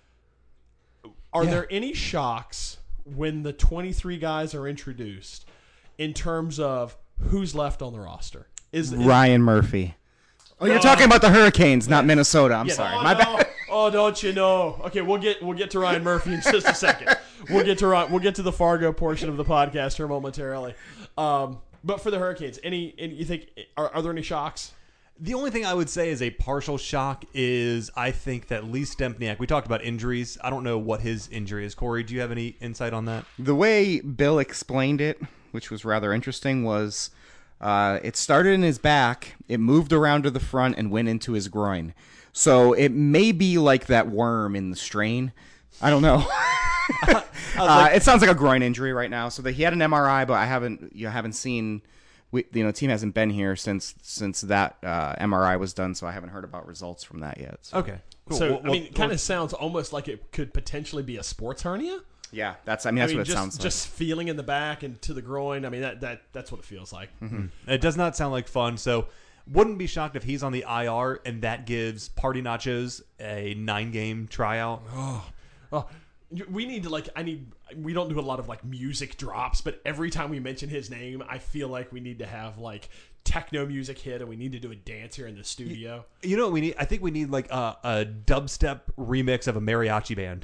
Are Yeah. there any shocks when the twenty-three guys are introduced in terms of who's left on the roster? Is, is Ryan Murphy. Oh, you're talking about the Hurricanes, not Minnesota. I'm Yeah, sorry. oh, My no. bad. Oh, don't you know? Okay, we'll get we'll get to Ryan Murphy in just a second. We'll get to Ryan, we'll get to the Fargo portion of the podcast here momentarily. Um, but for the Hurricanes, any, any you think are, are there any shocks? The only thing I would say is a partial shock is I think that Lee Stempniak, we talked about injuries. I don't know what his injury is. Corey, do you have any insight on that? The way Bill explained it, which was rather interesting, was uh, it started in his back, it moved around to the front, and went into his groin. So it may be like that worm in the strain. I don't know. uh, like- it sounds like a groin injury right now. So that he had an M R I, but I haven't. You haven't seen. We, you know, the team hasn't been here since since that uh, M R I was done, so I haven't heard about results from that yet. So. Okay. Cool. So Well, I mean, well, it kind of sounds almost like it could potentially be a sports hernia. Yeah, that's. I mean, that's I mean, what it just, sounds like. just feeling in the back and to the groin. I mean, that that that's what it feels like. Mm-hmm. It does not sound like fun. So wouldn't be shocked if he's on the I R and that gives Party Nachos a nine-game tryout. Oh, we need to like. I need. We don't do a lot of like music drops, but every time we mention his name, I feel like we need to have like techno music hit, and we need to do a dance here in the studio. You know what we need? I think we need like a, a dubstep remix of a mariachi band.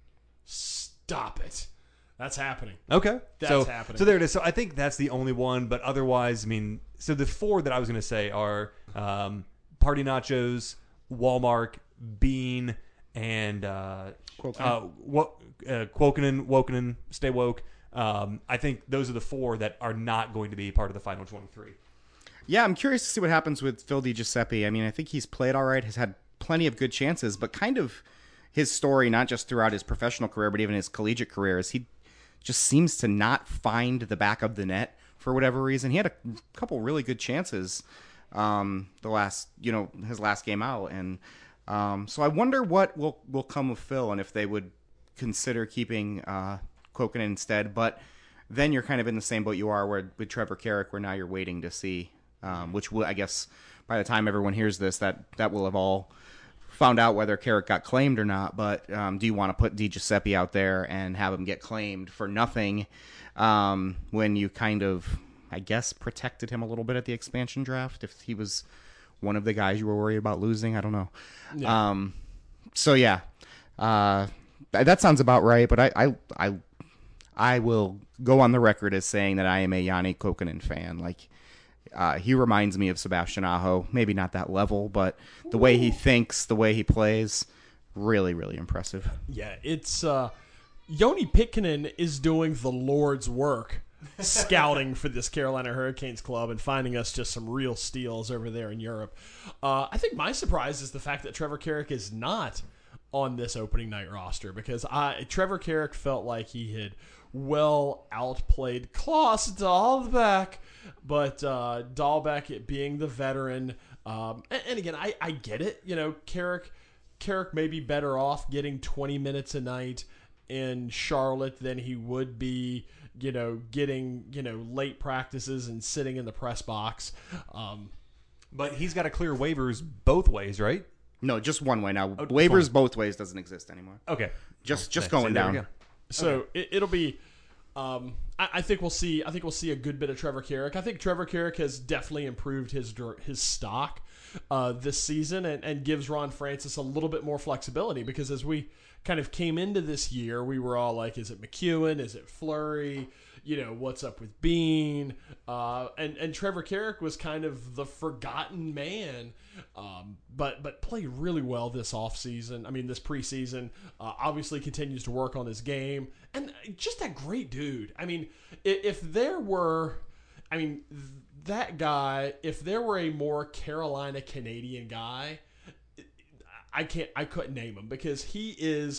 Stop it. That's happening. Okay. That's so, happening. So there it is. So I think that's the only one, but otherwise, I mean, so the four that I was going to say are um, Party Nachos, Walmart, Bean, and uh, uh, Wo- uh, Quokinen, Wokinen, Stay Woke. Um, I think those are the four that are not going to be part of the final twenty-three. Yeah, I'm curious to see what happens with Phil DiGiuseppe. I mean, I think he's played all right, has had plenty of good chances, but kind of his story, not just throughout his professional career, but even his collegiate career, is he just seems to not find the back of the net for whatever reason. He had a couple really good chances um, the last, you know, his last game out, and um, so I wonder what will will come of Phil and if they would consider keeping uh, Quokinen instead. But then you're kind of in the same boat you are where with Trevor Carrick, where now you're waiting to see, um, which will, I guess, by the time everyone hears this, that that will have all found out whether Carrick got claimed or not. But um, do you want to put DiGiuseppe out there and have him get claimed for nothing um, when you kind of, I guess, protected him a little bit at the expansion draft if he was one of the guys you were worried about losing? I don't know. Yeah. Um, so, yeah, uh, that sounds about right. But I, I, I, I will go on the record as saying that I am a Yanni Kokkonen fan. Like, Uh, he reminds me of Sebastian Aho. Maybe not that level, but the way he thinks, the way he plays, really, really impressive. Yeah, it's uh, Yoni Pitkinen is doing the Lord's work, scouting for this Carolina Hurricanes club and finding us just some real steals over there in Europe. Uh, I think my surprise is the fact that Trevor Carrick is not on this opening night roster, because I Trevor Carrick felt like he had well outplayed Klaus Dahlbeck. But uh, Dahlbeck, being the veteran, um, and, and again, I, I get it. You know, Carrick, Carrick may be better off getting twenty minutes a night in Charlotte than he would be, you know, getting, you know, late practices and sitting in the press box. Um, But he's got to clear waivers both ways, right? No, just one way now. Oh, Waivers one. both ways doesn't exist anymore. Okay. Just just Okay, going so there we down. go. So Okay. it, it'll be. Um, I, I think we'll see. I think we'll see a good bit of Trevor Carrick. I think Trevor Carrick has definitely improved his dir- his stock uh, this season, and, and gives Ron Francis a little bit more flexibility. Because as we kind of came into this year, we were all like, "Is it McEwen? Is it Fleury? You know, what's up with Bean?" Uh, and and Trevor Carrick was kind of the forgotten man, um, but but played really well this offseason. I mean, this preseason. Uh, obviously, continues to work on his game, and just a great dude. I mean, if, if there were, I mean, that guy. If there were a more Carolina Canadian guy, I can't. I couldn't name him because he is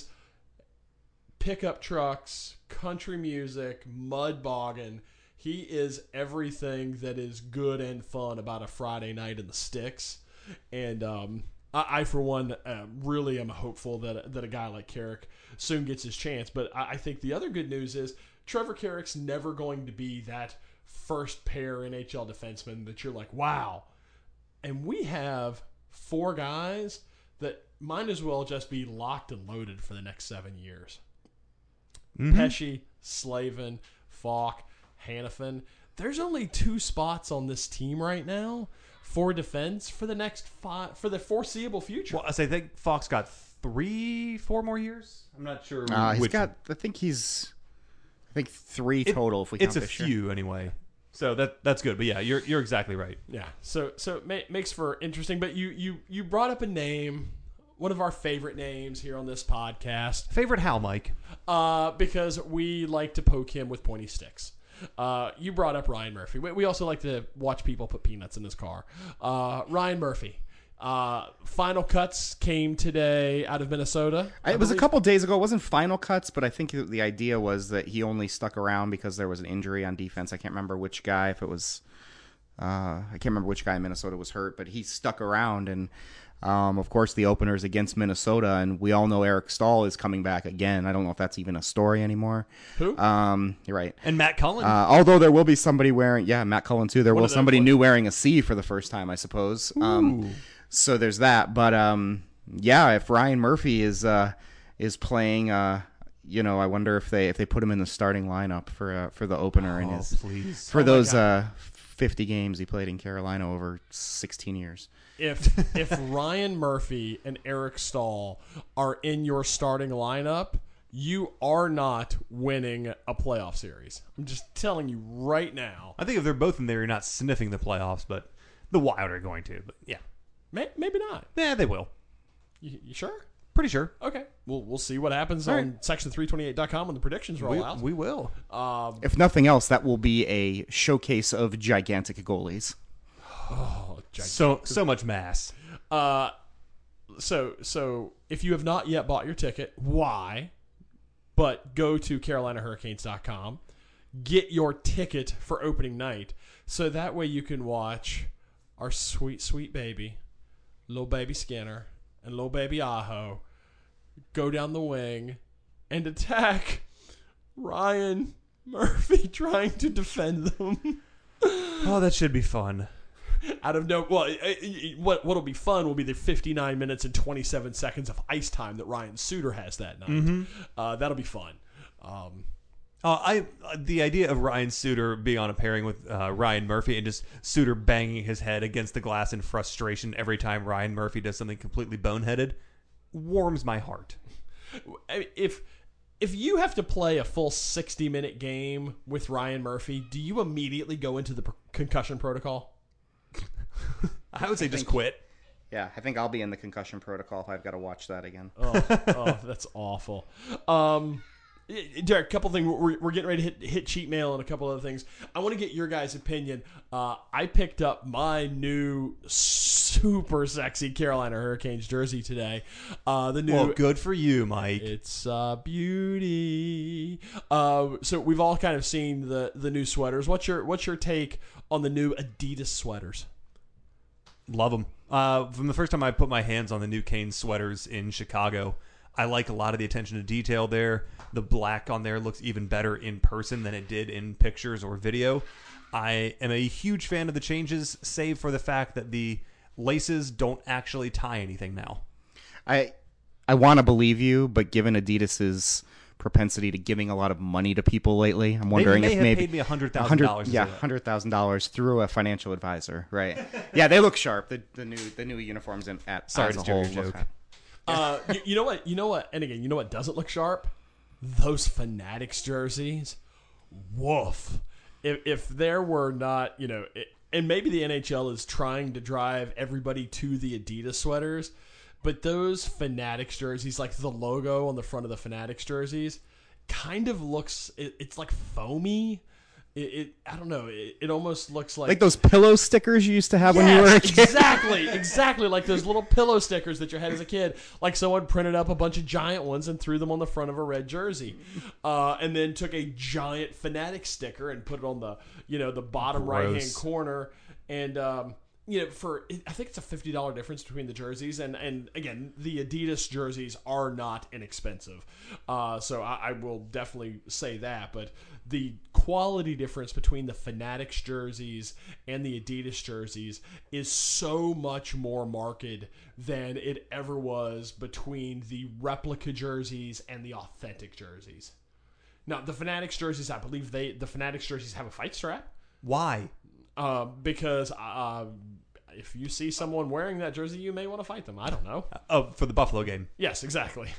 pickup trucks, country music, mud bogging. He is everything that is good and fun about a Friday night in the sticks. And um, I, I, for one, uh, really am hopeful that that a guy like Carrick soon gets his chance. But I, I think the other good news is Trevor Carrick's never going to be that first pair N H L defenseman that you're like, wow. And we have four guys that might as well just be locked and loaded for the next seven years. Mm-hmm. Pesce, Slavin, Falk, Hannafin. There's only two spots on this team right now for defense for the next five, for the foreseeable future. Well, I say I think Fox got three, four more years. I'm not sure. Uh, he's which, got. I think he's. I think three it, total. If we it's count a this year. few anyway. So that that's good. But yeah, you're you're exactly right. Yeah. So so it ma- makes for interesting. But you you you brought up a name, one of our favorite names here on this podcast. Favorite how, Mike? Uh, because we like to poke him with pointy sticks. Uh, you brought up Ryan Murphy. We, we also like to watch people put peanuts in his car. Uh, Ryan Murphy. Uh, final cuts came today out of Minnesota. I It was a believe. couple days ago. It wasn't final cuts, but I think the idea was that he only stuck around because there was an injury on defense. I can't remember which guy. If it was, uh, I can't remember which guy in Minnesota was hurt, but he stuck around. And um, of course, the openers against Minnesota, and we all know Eric Stahl is coming back again. I don't know if that's even a story anymore. Who? Um, you're right. And Matt Cullen. Uh, although there will be somebody wearing, yeah, Matt Cullen too. There One will of the- somebody what- new wearing a C for the first time, I suppose. Um, so there's that. But um, yeah, if Ryan Murphy is uh, is playing, uh, you know, I wonder if they if they put him in the starting lineup for uh, for the opener in oh, his please. for Oh my those God. uh, fifty games he played in Carolina over sixteen years. If if Ryan Murphy and Eric Stahl are in your starting lineup, you are not winning a playoff series. I'm just telling you right now. I think if they're both in there, you're not sniffing the playoffs, but the Wild are going to. But yeah, May, maybe not. yeah, they will. You, you sure? Pretty sure. Okay. We'll we'll see what happens All on right. section three twenty-eight dot com when the predictions roll We, out. we will. Um, If nothing else, that will be a showcase of gigantic goalies. oh, gigantic. So so much mass. Uh, so so if you have not yet bought your ticket, why? But go to carolina hurricanes dot com, get your ticket for opening night, so that way you can watch our sweet sweet baby, little baby Skinner and little baby Aho, go down the wing and attack Ryan Murphy trying to defend them. Oh, that should be fun. Out of no, well, it, it, what what'll be fun will be the fifty-nine minutes and twenty-seven seconds of ice time that Ryan Suter has that night. Mm-hmm. Uh, that'll be fun. Um, Uh, I uh, the idea of Ryan Suter being on a pairing with uh, Ryan Murphy and just Suter banging his head against the glass in frustration every time Ryan Murphy does something completely boneheaded warms my heart. I mean, if if you have to play a full sixty-minute game with Ryan Murphy, do you immediately go into the per- concussion protocol? I would say just think- quit. Yeah, I think I'll be in the concussion protocol if I've got to watch that again. Oh, oh that's awful. Um, Derek, a couple things. We're, we're getting ready to hit, hit cheat mail and a couple other things. I want to get your guys' opinion. Uh, I picked up my new super sexy Carolina Hurricanes jersey today. Uh, the new. Well, good for you, Mike. It's a beauty. Uh, so we've all kind of seen the the new sweaters. What's your what's your take on the new Adidas sweaters? Love them. Uh, from the first time I put my hands on the new Kane sweaters in Chicago, I like a lot of the attention to detail there. The black on there looks even better in person than it did in pictures or video. I am a huge fan of the changes, save for the fact that the laces don't actually tie anything now. I I want to believe you, but given Adidas's propensity to giving a lot of money to people lately, I'm wondering they may if have maybe paid me one hundred thousand dollars. yeah, one hundred thousand dollars through a financial advisor, right? Yeah, they look sharp. The the new the new uniforms in, at Sorry as to a steal whole your look joke. hot. Uh, you, you know what? You know what? And again, you know what doesn't look sharp? Those Fanatics jerseys. Woof. If if there were not, you know, it, and maybe the N H L is trying to drive everybody to the Adidas sweaters, but those Fanatics jerseys, like the logo on the front of the Fanatics jerseys, kind of looks. It, it's like foamy. It, it I don't know. It, it almost looks like Like those pillow stickers you used to have when you were a Yes, kid. exactly, exactly like those little pillow stickers that you had as a kid. Like someone printed up a bunch of giant ones and threw them on the front of a red jersey, uh, and then took a giant Fanatic sticker and put it on the you know the bottom right hand Gross. corner. And um, you know, for I think it's a fifty dollar difference between the jerseys. And and again, the Adidas jerseys are not inexpensive, uh, so I, I will definitely say that. But the quality difference between the Fanatics jerseys and the Adidas jerseys is so much more marked than it ever was between the replica jerseys and the authentic jerseys. Now, the Fanatics jerseys, I believe they the Fanatics jerseys have a fight strap, Why? uh, because uh, if you see someone wearing that jersey, you may want to fight them. I don't know. Oh, for the Buffalo game. Yes, exactly.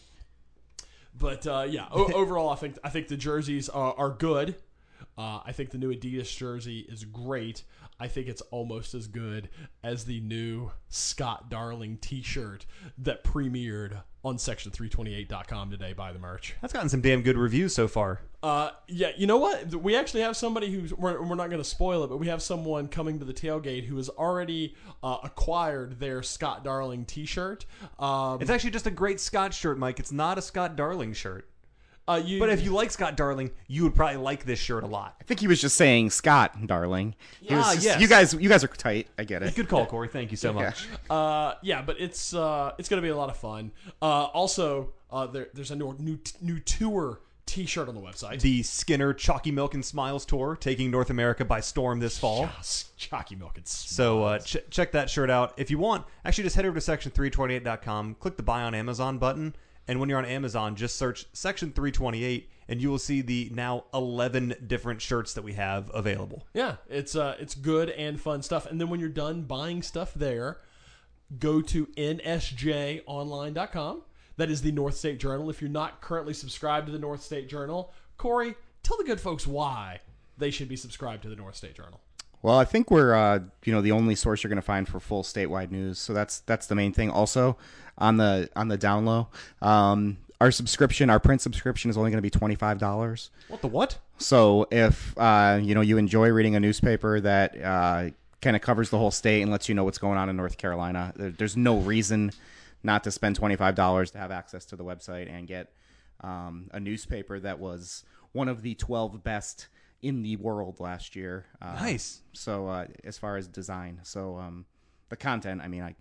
But uh, yeah, o- overall, I think I think the jerseys are, are good. Uh, I think the new Adidas jersey is great. I think it's almost as good as the new Scott Darling T-shirt that premiered on section three twenty-eight dot com today by the merch. That's gotten some damn good reviews so far. Uh, yeah, you know what? We actually have somebody who's, we're, we're not going to spoil it, but we have someone coming to the tailgate who has already uh, acquired their Scott Darling T-shirt. Um, It's actually just a great Scott shirt, Mike. It's not a Scott Darling shirt. uh, you, But if you like Scott Darling, you would probably like this shirt a lot. I think he was just saying Scott, darling. He was Ah, just- yes. You guys, you guys are tight. I get it. Good call, Corey. Thank you so much. Uh, yeah, but it's uh, it's gonna be a lot of fun. Uh, also, uh, there, there's a new new, new tour T-shirt on the website. The Skinner Chalky Milk and Smiles tour taking North America by storm this fall. Yes, Chalky Milk. It's So uh, ch- check that shirt out. If you want, actually just head over to section three twenty-eight dot com, click the Buy on Amazon button, and when you're on Amazon, just search Section three twenty-eight, and you will see the now eleven different shirts that we have available. yeah, it's uh, it's good and fun stuff. And then when you're done buying stuff there, go to N S J online dot com. That is the North State Journal. If you're not currently subscribed to the North State Journal, Corey, tell the good folks why they should be subscribed to the North State Journal. Well, I think we're uh, you know the only source you're going to find for full statewide news. So that's that's the main thing. Also, on the on the down low, um, our subscription, our print subscription, is only going to be twenty-five dollars. What the what? So if uh, you know you enjoy reading a newspaper that uh, kind of covers the whole state and lets you know what's going on in North Carolina, there, there's no reason not to spend twenty-five dollars to have access to the website and get um, a newspaper that was one of the twelve best in the world last year. Uh, Nice. So uh, as far as design, so um, the content, I mean, I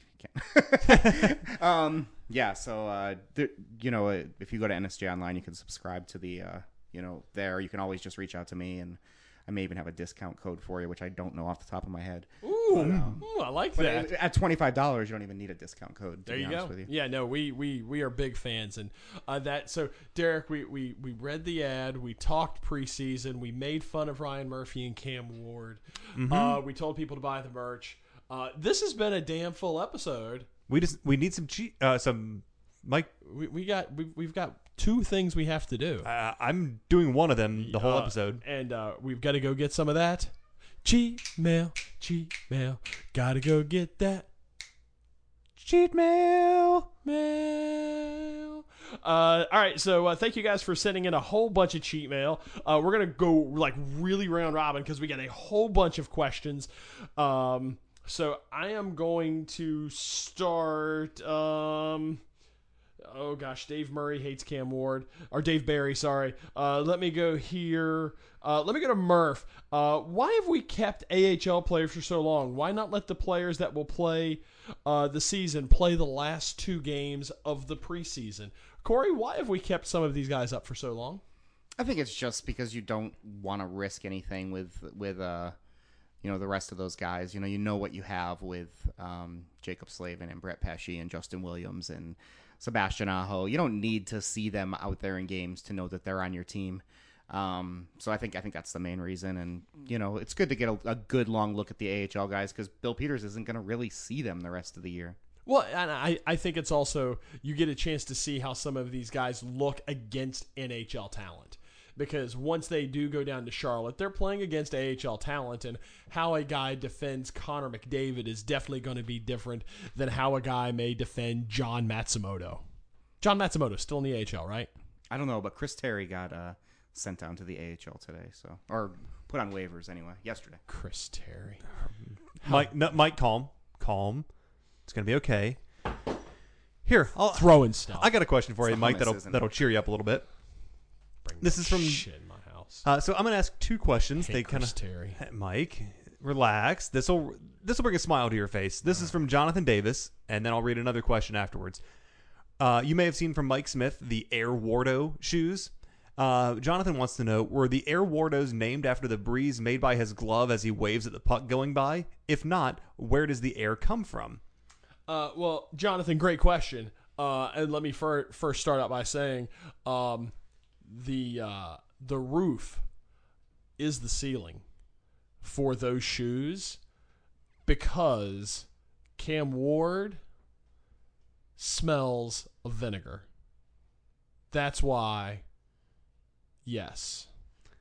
can't. um, yeah. So uh, there, you know, uh, if you go to N S J Online, you can subscribe to the, uh, you know, there. You can always just reach out to me, and I may even have a discount code for you, which I don't know off the top of my head. Ooh, ooh, I like But that. at twenty-five dollars, you don't even need a discount code. To There be you honest go. With you. Yeah, no, we we we are big fans, and uh, that. So, Derek, we, we we read the ad, we talked preseason, we made fun of Ryan Murphy and Cam Ward. Mm-hmm. Uh, we told people to buy the merch. Uh, this has been a damn full episode. We just we need some cheat, uh, some Mike. We we got we we've got two things we have to do. Uh, I'm doing one of them the whole Uh, episode. and uh, we've got to go get some of that. Cheat mail, cheat mail, gotta go get that. Cheat mail. Mail. Uh, all right, so uh, thank you guys for sending in a whole bunch of cheat mail. Uh, we're gonna go like really round robin because we got a whole bunch of questions. Um, so I am going to start. Um, oh gosh, Dave Murray hates Cam Ward, or Dave Barry. Sorry. Uh, let me go here. Uh, let me go to Murph. Uh, why have we kept A H L players for so long? Why not let the players that will play uh, the season play the last two games of the preseason? Corey, why have we kept some of these guys up for so long? I think it's just because you don't want to risk anything with with uh you know, the rest of those guys. You know, you know what you have with um, Jacob Slavin and Brett Pesci and Justin Williams and Sebastian Aho. You don't need to see them out there in games to know that they're on your team. Um, so I think I think that's the main reason. And, you know, it's good to get a, a good long look at the A H L guys because Bill Peters isn't going to really see them the rest of the year. Well, and I, I think it's also, you get a chance to see how some of these guys look against N H L talent. Because once they do go down to Charlotte, they're playing against A H L talent, and how a guy defends Connor McDavid is definitely going to be different than how a guy may defend John Matsumoto. John Matsumoto's still in the A H L, right? I don't know, but Chris Terry got uh, sent down to the A H L today, so or put on waivers anyway, yesterday. Chris Terry. Mike, no, Mike, calm, calm. It's gonna be okay. Here, I'll Throwing stuff. I got a question for It's you, the Mike. hummus, That'll isn't it? that'll cheer you up a little bit. Bring This that is from- shit in my house. Uh, so I'm gonna ask two questions. Hey, they kind Chris of Terry. Mike, relax. This will this will bring a smile to your face. This is from Jonathan Davis, and then I'll read another question afterwards. Uh, you may have seen from Mike Smith the Air Wardo shoes. Uh, Jonathan wants to know, were the Air Wardos named after the breeze made by his glove as he waves at the puck going by? If not, where does the air come from? Uh, well, Jonathan, great question. Uh, and let me fir- first start out by saying um, the uh, the roof is the ceiling for those shoes because Cam Ward smells of vinegar. That's why, yes.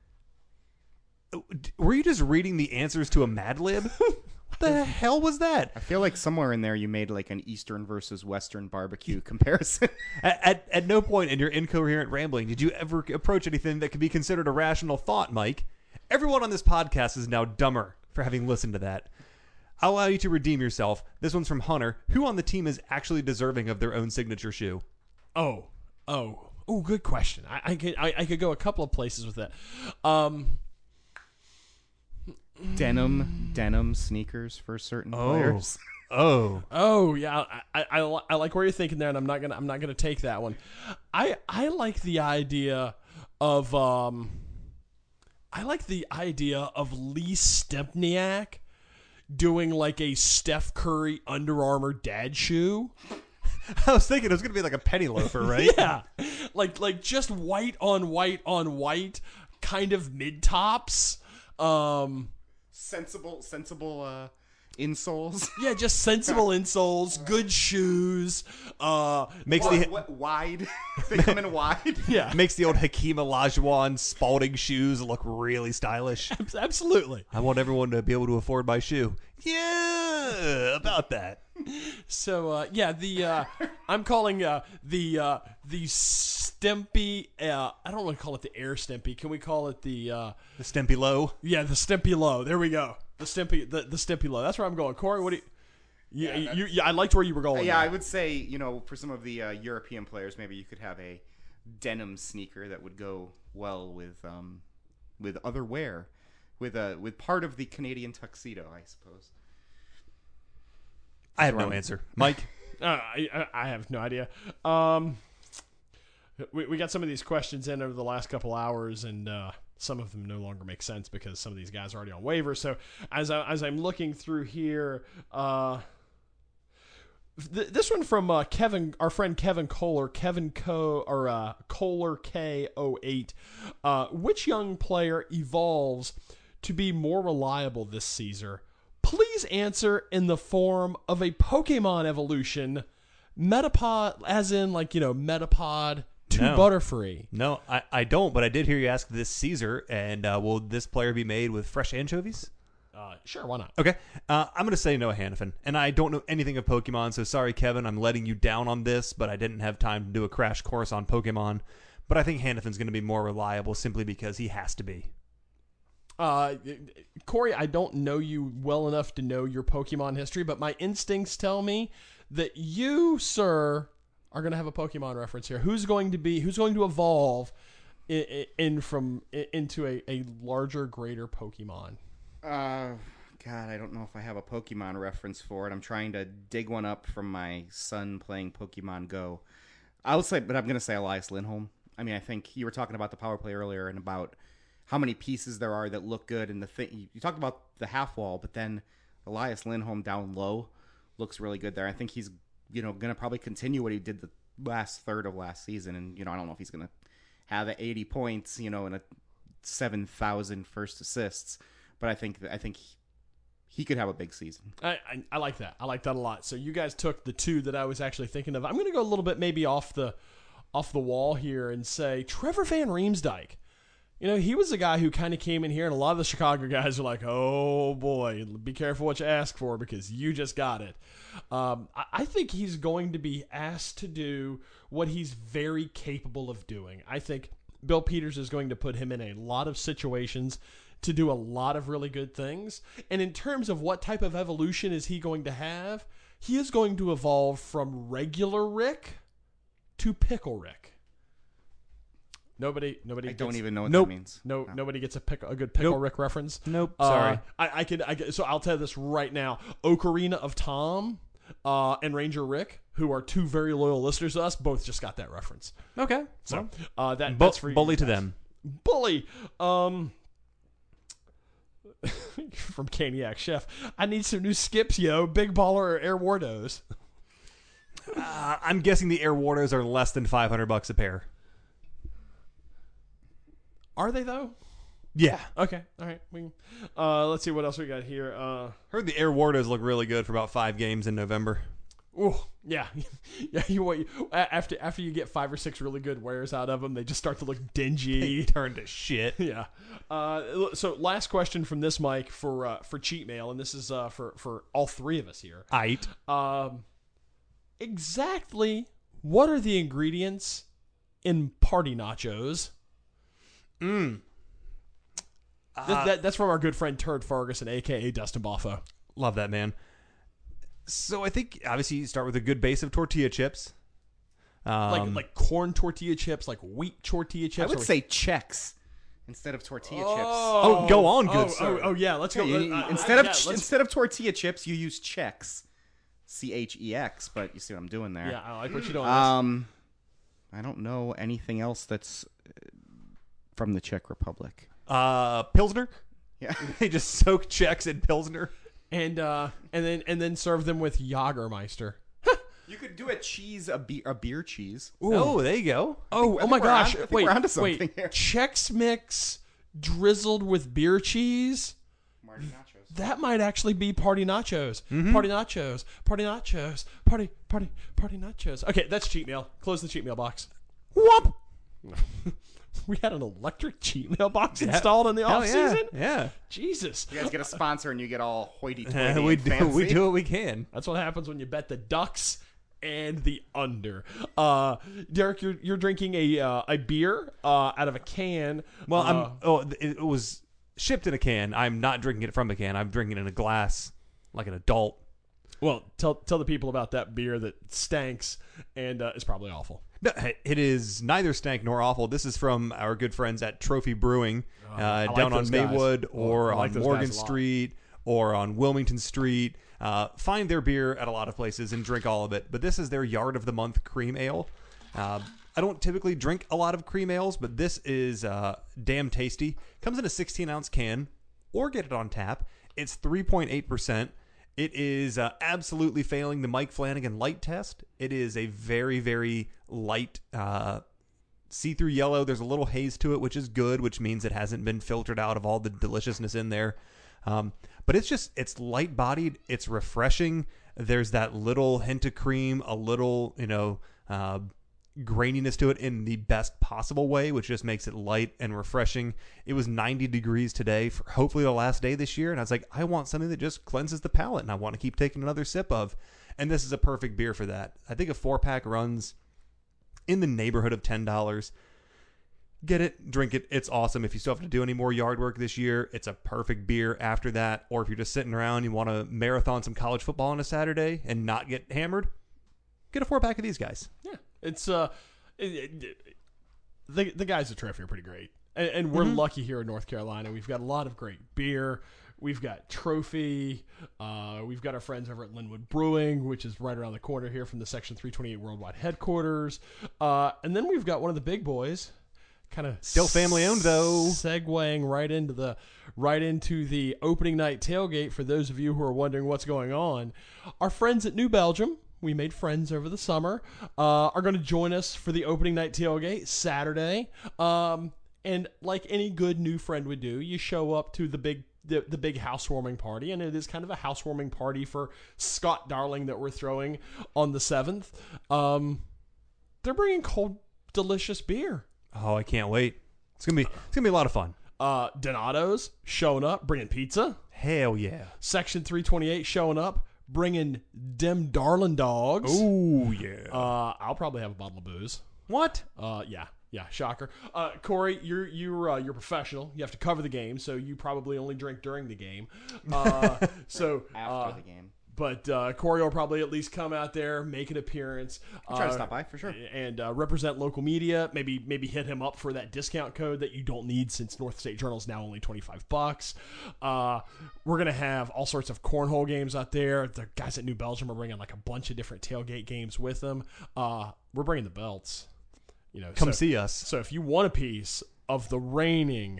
Were you just reading the answers to a Mad Lib? What the hell was that? I feel like somewhere in there you made like an Eastern versus Western barbecue comparison. At, at, at no point in your incoherent rambling did you ever approach anything that could be considered a rational thought, Mike. Everyone on this podcast is now dumber for having listened to that. I'll allow you to redeem yourself. This one's from Hunter. Who on the team is actually deserving of their own signature shoe? Oh, oh, oh, good question. I, I could I, I could go a couple of places with that. Um, denim, denim sneakers for certain players. Oh. oh yeah, I, I, I, I like where you're thinking there, and I'm not gonna I'm not gonna take that one. I I like the idea of um, I like the idea of Lee Stempniak doing like a Steph Curry Under Armour dad shoe. I was thinking it was going to be like a penny loafer, right? Yeah, like like just white on white on white, kind of mid tops. Um, Sensible, sensible uh, insoles. yeah, just sensible insoles, good shoes. Uh, Makes Wi- the wi- wide. They come in wide. yeah, makes the old Hakeem Olajuwon Spalding shoes look really stylish. absolutely. I want everyone to be able to afford my shoe. Yeah, about that. So uh, yeah, the uh, I'm calling uh, the uh, the Stempy. Uh, I don't want to call it the Air Stempy. Can we call it the uh, The Stempy Low. yeah the Stempy Low? There we go. The Stempy the, the Stempy Low. That's where I'm going. Corey, what do you? You, Yeah, you, you, I liked where you were going. Yeah, there. I would say, you know, for some of the uh, European players, maybe you could have a denim sneaker that would go well with um, with other wear, with uh, with part of the Canadian tuxedo, I suppose. I have no Wrong. answer. Mike? Uh, I, I I have no idea. Um, we we got some of these questions in over the last couple hours, and uh, some of them no longer make sense because some of these guys are already on waivers. So as I, as I'm looking through here, uh, th- this one from uh, Kevin, our friend Kevin Kohler, Kevin Co or uh, Kohler K oh eight. Uh, which young player evolves to be more reliable this season? Please answer in the form of a Pokemon evolution, Metapod, as in like, you know, Metapod to No. Butterfree. No, I, I don't, but I did hear you ask this Caesar, and uh, will this player be made with fresh anchovies? Uh, sure, why not? Okay, uh, I'm going to say Noah Hannafin, and I don't know anything of Pokemon, so sorry, Kevin, I'm letting you down on this, but I didn't have time to do a crash course on Pokemon. But I think Hannafin's going to be more reliable simply because he has to be. Uh, Corey, I don't know you well enough to know your Pokemon history, but my instincts tell me that you, sir, are going to have a Pokemon reference here. Who's going to be, who's going to evolve in, in from in, into a, a larger, greater Pokemon? Uh, God, I don't know if I have a Pokemon reference for it. I'm trying to dig one up from my son playing Pokemon Go. I would say, but I'm going to say Elias Lindholm. I mean, I think you were talking about the power play earlier and about how many pieces there are that look good. And the thing you talked about the half wall, but then Elias Lindholm down low looks really good there. I think he's you know going to probably continue what he did the last third of last season, and you know I don't know if he's going to have eighty points, you know, and a seven thousand first assists, but I think I think he, he could have a big season. I, I I like that. I like that a lot. So you guys took the two that I was actually thinking of. I'm going to go a little bit maybe off the off the wall here and say Trevor Van Riemsdyk. You know, he was a guy who kind of came in here, and a lot of the Chicago guys are like, oh, boy, be careful what you ask for because you just got it. Um, I, I think he's going to be asked to do what he's very capable of doing. I think Bill Peters is going to put him in a lot of situations to do a lot of really good things. And in terms of what type of evolution is he going to have, he is going to evolve from regular Rick to Pickle Rick. Nobody, nobody. I gets, don't even know what nope, that means. No, No. nobody gets a pick, a good Pickle Nope. Rick reference. Nope. Uh, Sorry. I, I could, I could. So I'll tell you this right now: Ocarina of Tom uh, and Ranger Rick, who are two very loyal listeners to us, both just got that reference. Okay. So uh, that Bu- that's for you bully to guys. them. Bully. Um. From Caniac Chef, I need some new skips, yo. Big Baller or Air Wardos? Uh, I'm guessing the Air Wardos are less than five hundred bucks a pair. Are they though? Yeah. Okay, all right. We, can- uh, let's see what else we got here. Uh, Heard the Air Wardos look really good for about five games in November. ooh, yeah, yeah. You what? You, after after you get five or six really good wears out of them, they just start to look dingy. Turned to shit. Yeah. Uh, so last question from this Mike for uh, for cheat mail, and this is uh, for for all three of us here. Aight. Um, exactly what are the ingredients in party nachos? Mm. Th- that, that's from our good friend Turd Ferguson, aka Dustin Boffo. Love that, man. So I think obviously you start with a good base of tortilla chips. Um, Like like corn tortilla chips, like wheat tortilla chips. I would or- say Chex instead of tortilla chips. Oh, go on, good oh, sir. Oh, oh, yeah, let's go. Yeah, you- uh, uh, instead of yeah, ch- let's- instead of tortilla chips, you use Chex, C H E X. But you see what I'm doing there. yeah, I like what you're doing. Um, I don't know anything else that's uh, from the Czech Republic. uh, Pilsner. Yeah. They just soak Czechs in Pilsner. and uh, and then and then serve them with Jagermeister. You could do a cheese, a beer, a beer cheese. Oh, there you go. Oh, I oh my think we're gosh! on- I think wait, we're onto something wait. here. Chex Mix drizzled with beer cheese. Marty nachos. That might actually be party nachos. Party nachos. Party nachos. Party party party nachos. Okay, that's cheat mail. Close the cheat mail box. Whoop. We had an electric cheat mail box installed in the Hell off yeah. season. Yeah. Jesus. You guys get a sponsor and you get all hoity-toity Uh, and we do. fancy. We do what we can. That's what happens when you bet the Ducks and the under. Uh, Derek, you're you're drinking a uh, a beer uh, out of a can. Well, Uh, I'm. Oh, it, it was shipped in a can. I'm not drinking it from a can. I'm drinking it in a glass, like an adult. well. Tell tell the people about that beer that stanks and uh, is probably awful. No, it is neither stank nor awful. This is from our good friends at Trophy Brewing, uh, like down on those guys. Maywood or I like on those Morgan guys a lot. Street or on Wilmington Street. Uh, find their beer at a lot of places and drink all of it. But this is their Yard of the Month Cream Ale. Uh, I don't typically drink a lot of cream ales, but this is uh, damn tasty. Comes in a sixteen ounce can, or get it on tap. It's three point eight percent. It is uh, absolutely failing the Mike Flanagan light test. It is a very, very light uh, see-through yellow. There's a little haze to it, which is good, which means it hasn't been filtered out of all the deliciousness in there. Um, but it's just, it's light-bodied. It's refreshing. There's that little hint of cream, a little, you know, uh, graininess to it in the best possible way, which just makes it light and refreshing. It was ninety degrees today for hopefully the last day this year, and I was like, I want something that just cleanses the palate, and I want to keep taking another sip of. And this is a perfect beer for that. I think a four pack runs in the neighborhood of ten dollars. Get it, drink it. It's awesome. If you still have to do any more yard work this year, it's a perfect beer after that. Or if you're just sitting around, you want to marathon some college football on a Saturday and not get hammered, get a four pack of these guys. Yeah, it's uh, it, it, the the guys at Trophy are pretty great, and, and we're lucky here in North Carolina. We've got a lot of great beer. We've got Trophy. Uh, we've got our friends over at Linwood Brewing, which is right around the corner here from the Section three twenty-eight Worldwide headquarters. Uh, and then we've got one of the big boys, kind of Still family owned, though. Segueing right into the right into the opening night tailgate. For those of you who are wondering what's going on, our friends at New Belgium, we made friends over the summer, uh, are going to join us for the opening night tailgate Saturday. Um, and like any good new friend would do, you show up to the big the, the big housewarming party, and it is kind of a housewarming party for Scott Darling that we're throwing on the seventh. Um, they're bringing cold, delicious beer. Oh, I can't wait. It's gonna be it's gonna be a lot of fun. Uh, Donato's showing up, bringing pizza. Hell yeah. Section three twenty-eight showing up, bringing dem Darlin' dogs. Oh yeah. Uh, I'll probably have a bottle of booze. What? Uh, yeah, yeah, shocker. Uh, Corey, you're you're uh, you're professional. You have to cover the game, so you probably only drink during the game. Uh, so After uh, the game. But uh, Corey will probably at least come out there, make an appearance. I'll try uh, to stop by for sure. And uh, represent local media. Maybe maybe hit him up for that discount code that you don't need since North State Journal is now only twenty-five bucks. Uh, we're going to have all sorts of cornhole games out there. The guys at New Belgium are bringing like a bunch of different tailgate games with them. Uh, we're bringing the belts. You know, Come so, see us. So if you want a piece of the reigning,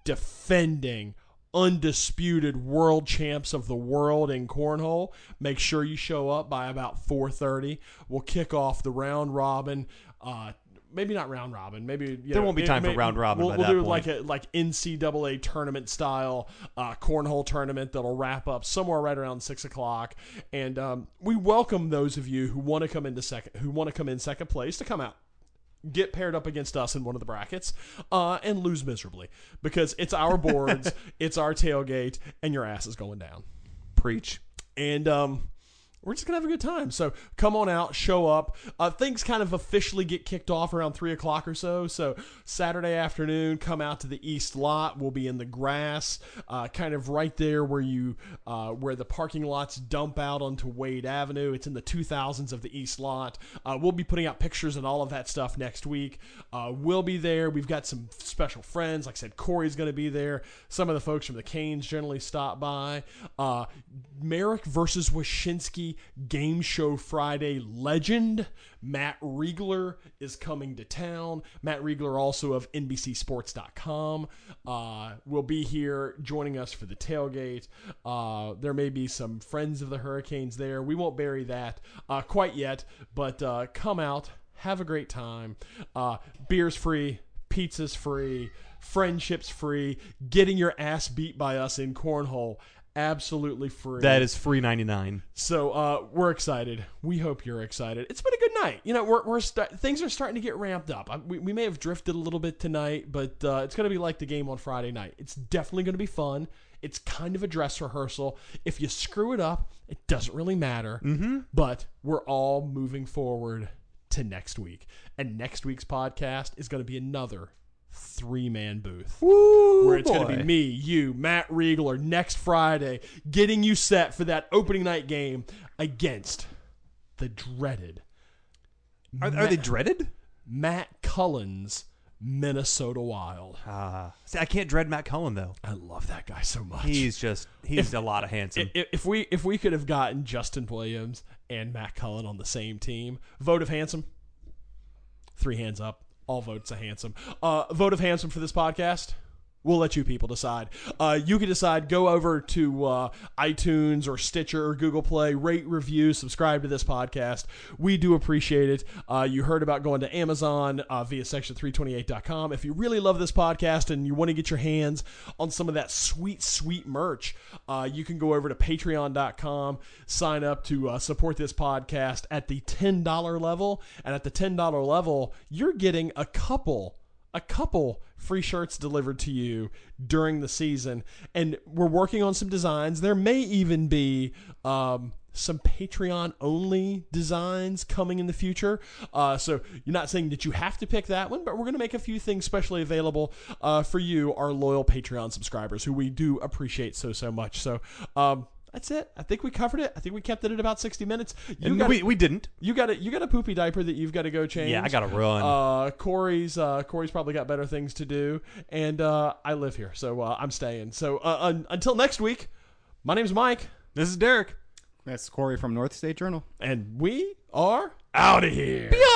defending, undisputed world champs of the world in cornhole, make sure you show up by about four thirty. We'll kick off the round robin. Uh, maybe not round robin. Maybe you There know, won't be it time for may- round robin We'll, by we'll that do point. like a like N C double A tournament style uh, cornhole tournament that'll wrap up somewhere right around six o'clock. And um, we welcome those of you who want to come into second, who want to come in second place to come out. Get paired up against us in one of the brackets uh, and lose miserably because it's our boards, it's our tailgate, and your ass is going down. Preach. And um, we're just going to have a good time. So come on out, show up. Uh, things kind of officially get kicked off around three o'clock or so. So Saturday afternoon, come out to the east lot. We'll be in the grass, uh, kind of right there where you uh, where the parking lots dump out onto Wade Avenue. It's in the two thousands of the east lot. Uh, we'll be putting out pictures and all of that stuff next week. Uh, we'll be there. We've got some special friends. Like I said, Corey's going to be there. Some of the folks from the Canes generally stop by. Uh, Merrick versus Wyszynski Game Show Friday legend Matt Riegler is coming to town. Matt Riegler, also of N B C Sports dot com, uh, will be here joining us for the tailgate. Uh, there may be some friends of the Hurricanes there. We won't bury that uh, quite yet, but uh, come out, have a great time. Uh, beer's free, pizza's free, friendship's free. Getting your ass beat by us in cornhole, absolutely free. That is free ninety-nine. So uh, we're excited. We hope you're excited. It's been a good night. You know, we're we're st- things are starting to get ramped up. I, we we may have drifted a little bit tonight, but uh, it's going to be like the game on Friday night. It's definitely going to be fun. It's kind of a dress rehearsal. If you screw it up, it doesn't really matter. Mm-hmm. But we're all moving forward to next week, and next week's podcast is going to be another three-man booth. Woo, where it's boy. going to be me, you, Matt Riegler, next Friday, getting you set for that opening night game against the dreaded Are, Ma- are they dreaded? Matt Cullen's Minnesota Wild. Uh, see, I can't dread Matt Cullen, though. I love that guy so much. He's just, he's a lot of handsome. if, if we if we could have gotten Justin Williams and Matt Cullen on the same team, vote of handsome, three hands up. All votes are handsome. Uh, vote of handsome for this podcast. We'll let you people decide. Uh, you can decide. Go over to uh, iTunes or Stitcher or Google Play. Rate, review, subscribe to this podcast. We do appreciate it. Uh, you heard about going to Amazon uh, via section three twenty-eight dot com. If you really love this podcast and you want to get your hands on some of that sweet, sweet merch, uh, you can go over to patreon dot com, sign up to uh, support this podcast at the ten dollars level. And at the ten dollars level, you're getting a couple a couple free shirts delivered to you during the season. And we're working on some designs. There may even be um, some Patreon-only designs coming in the future. Uh, so you're not saying that you have to pick that one, but we're going to make a few things specially available uh, for you, our loyal Patreon subscribers, who we do appreciate so, so much. So um, that's it. I think we covered it. I think we kept it at about sixty minutes. You And got we, we didn't. You got a you got a poopy diaper that you've got to go change. Yeah, I got to run. Uh, Corey's uh, Corey's probably got better things to do, and uh, I live here, so uh, I'm staying. So uh, un- until next week, my name's Mike, This is Derek. That's Corey from North State Journal. and we are out of here.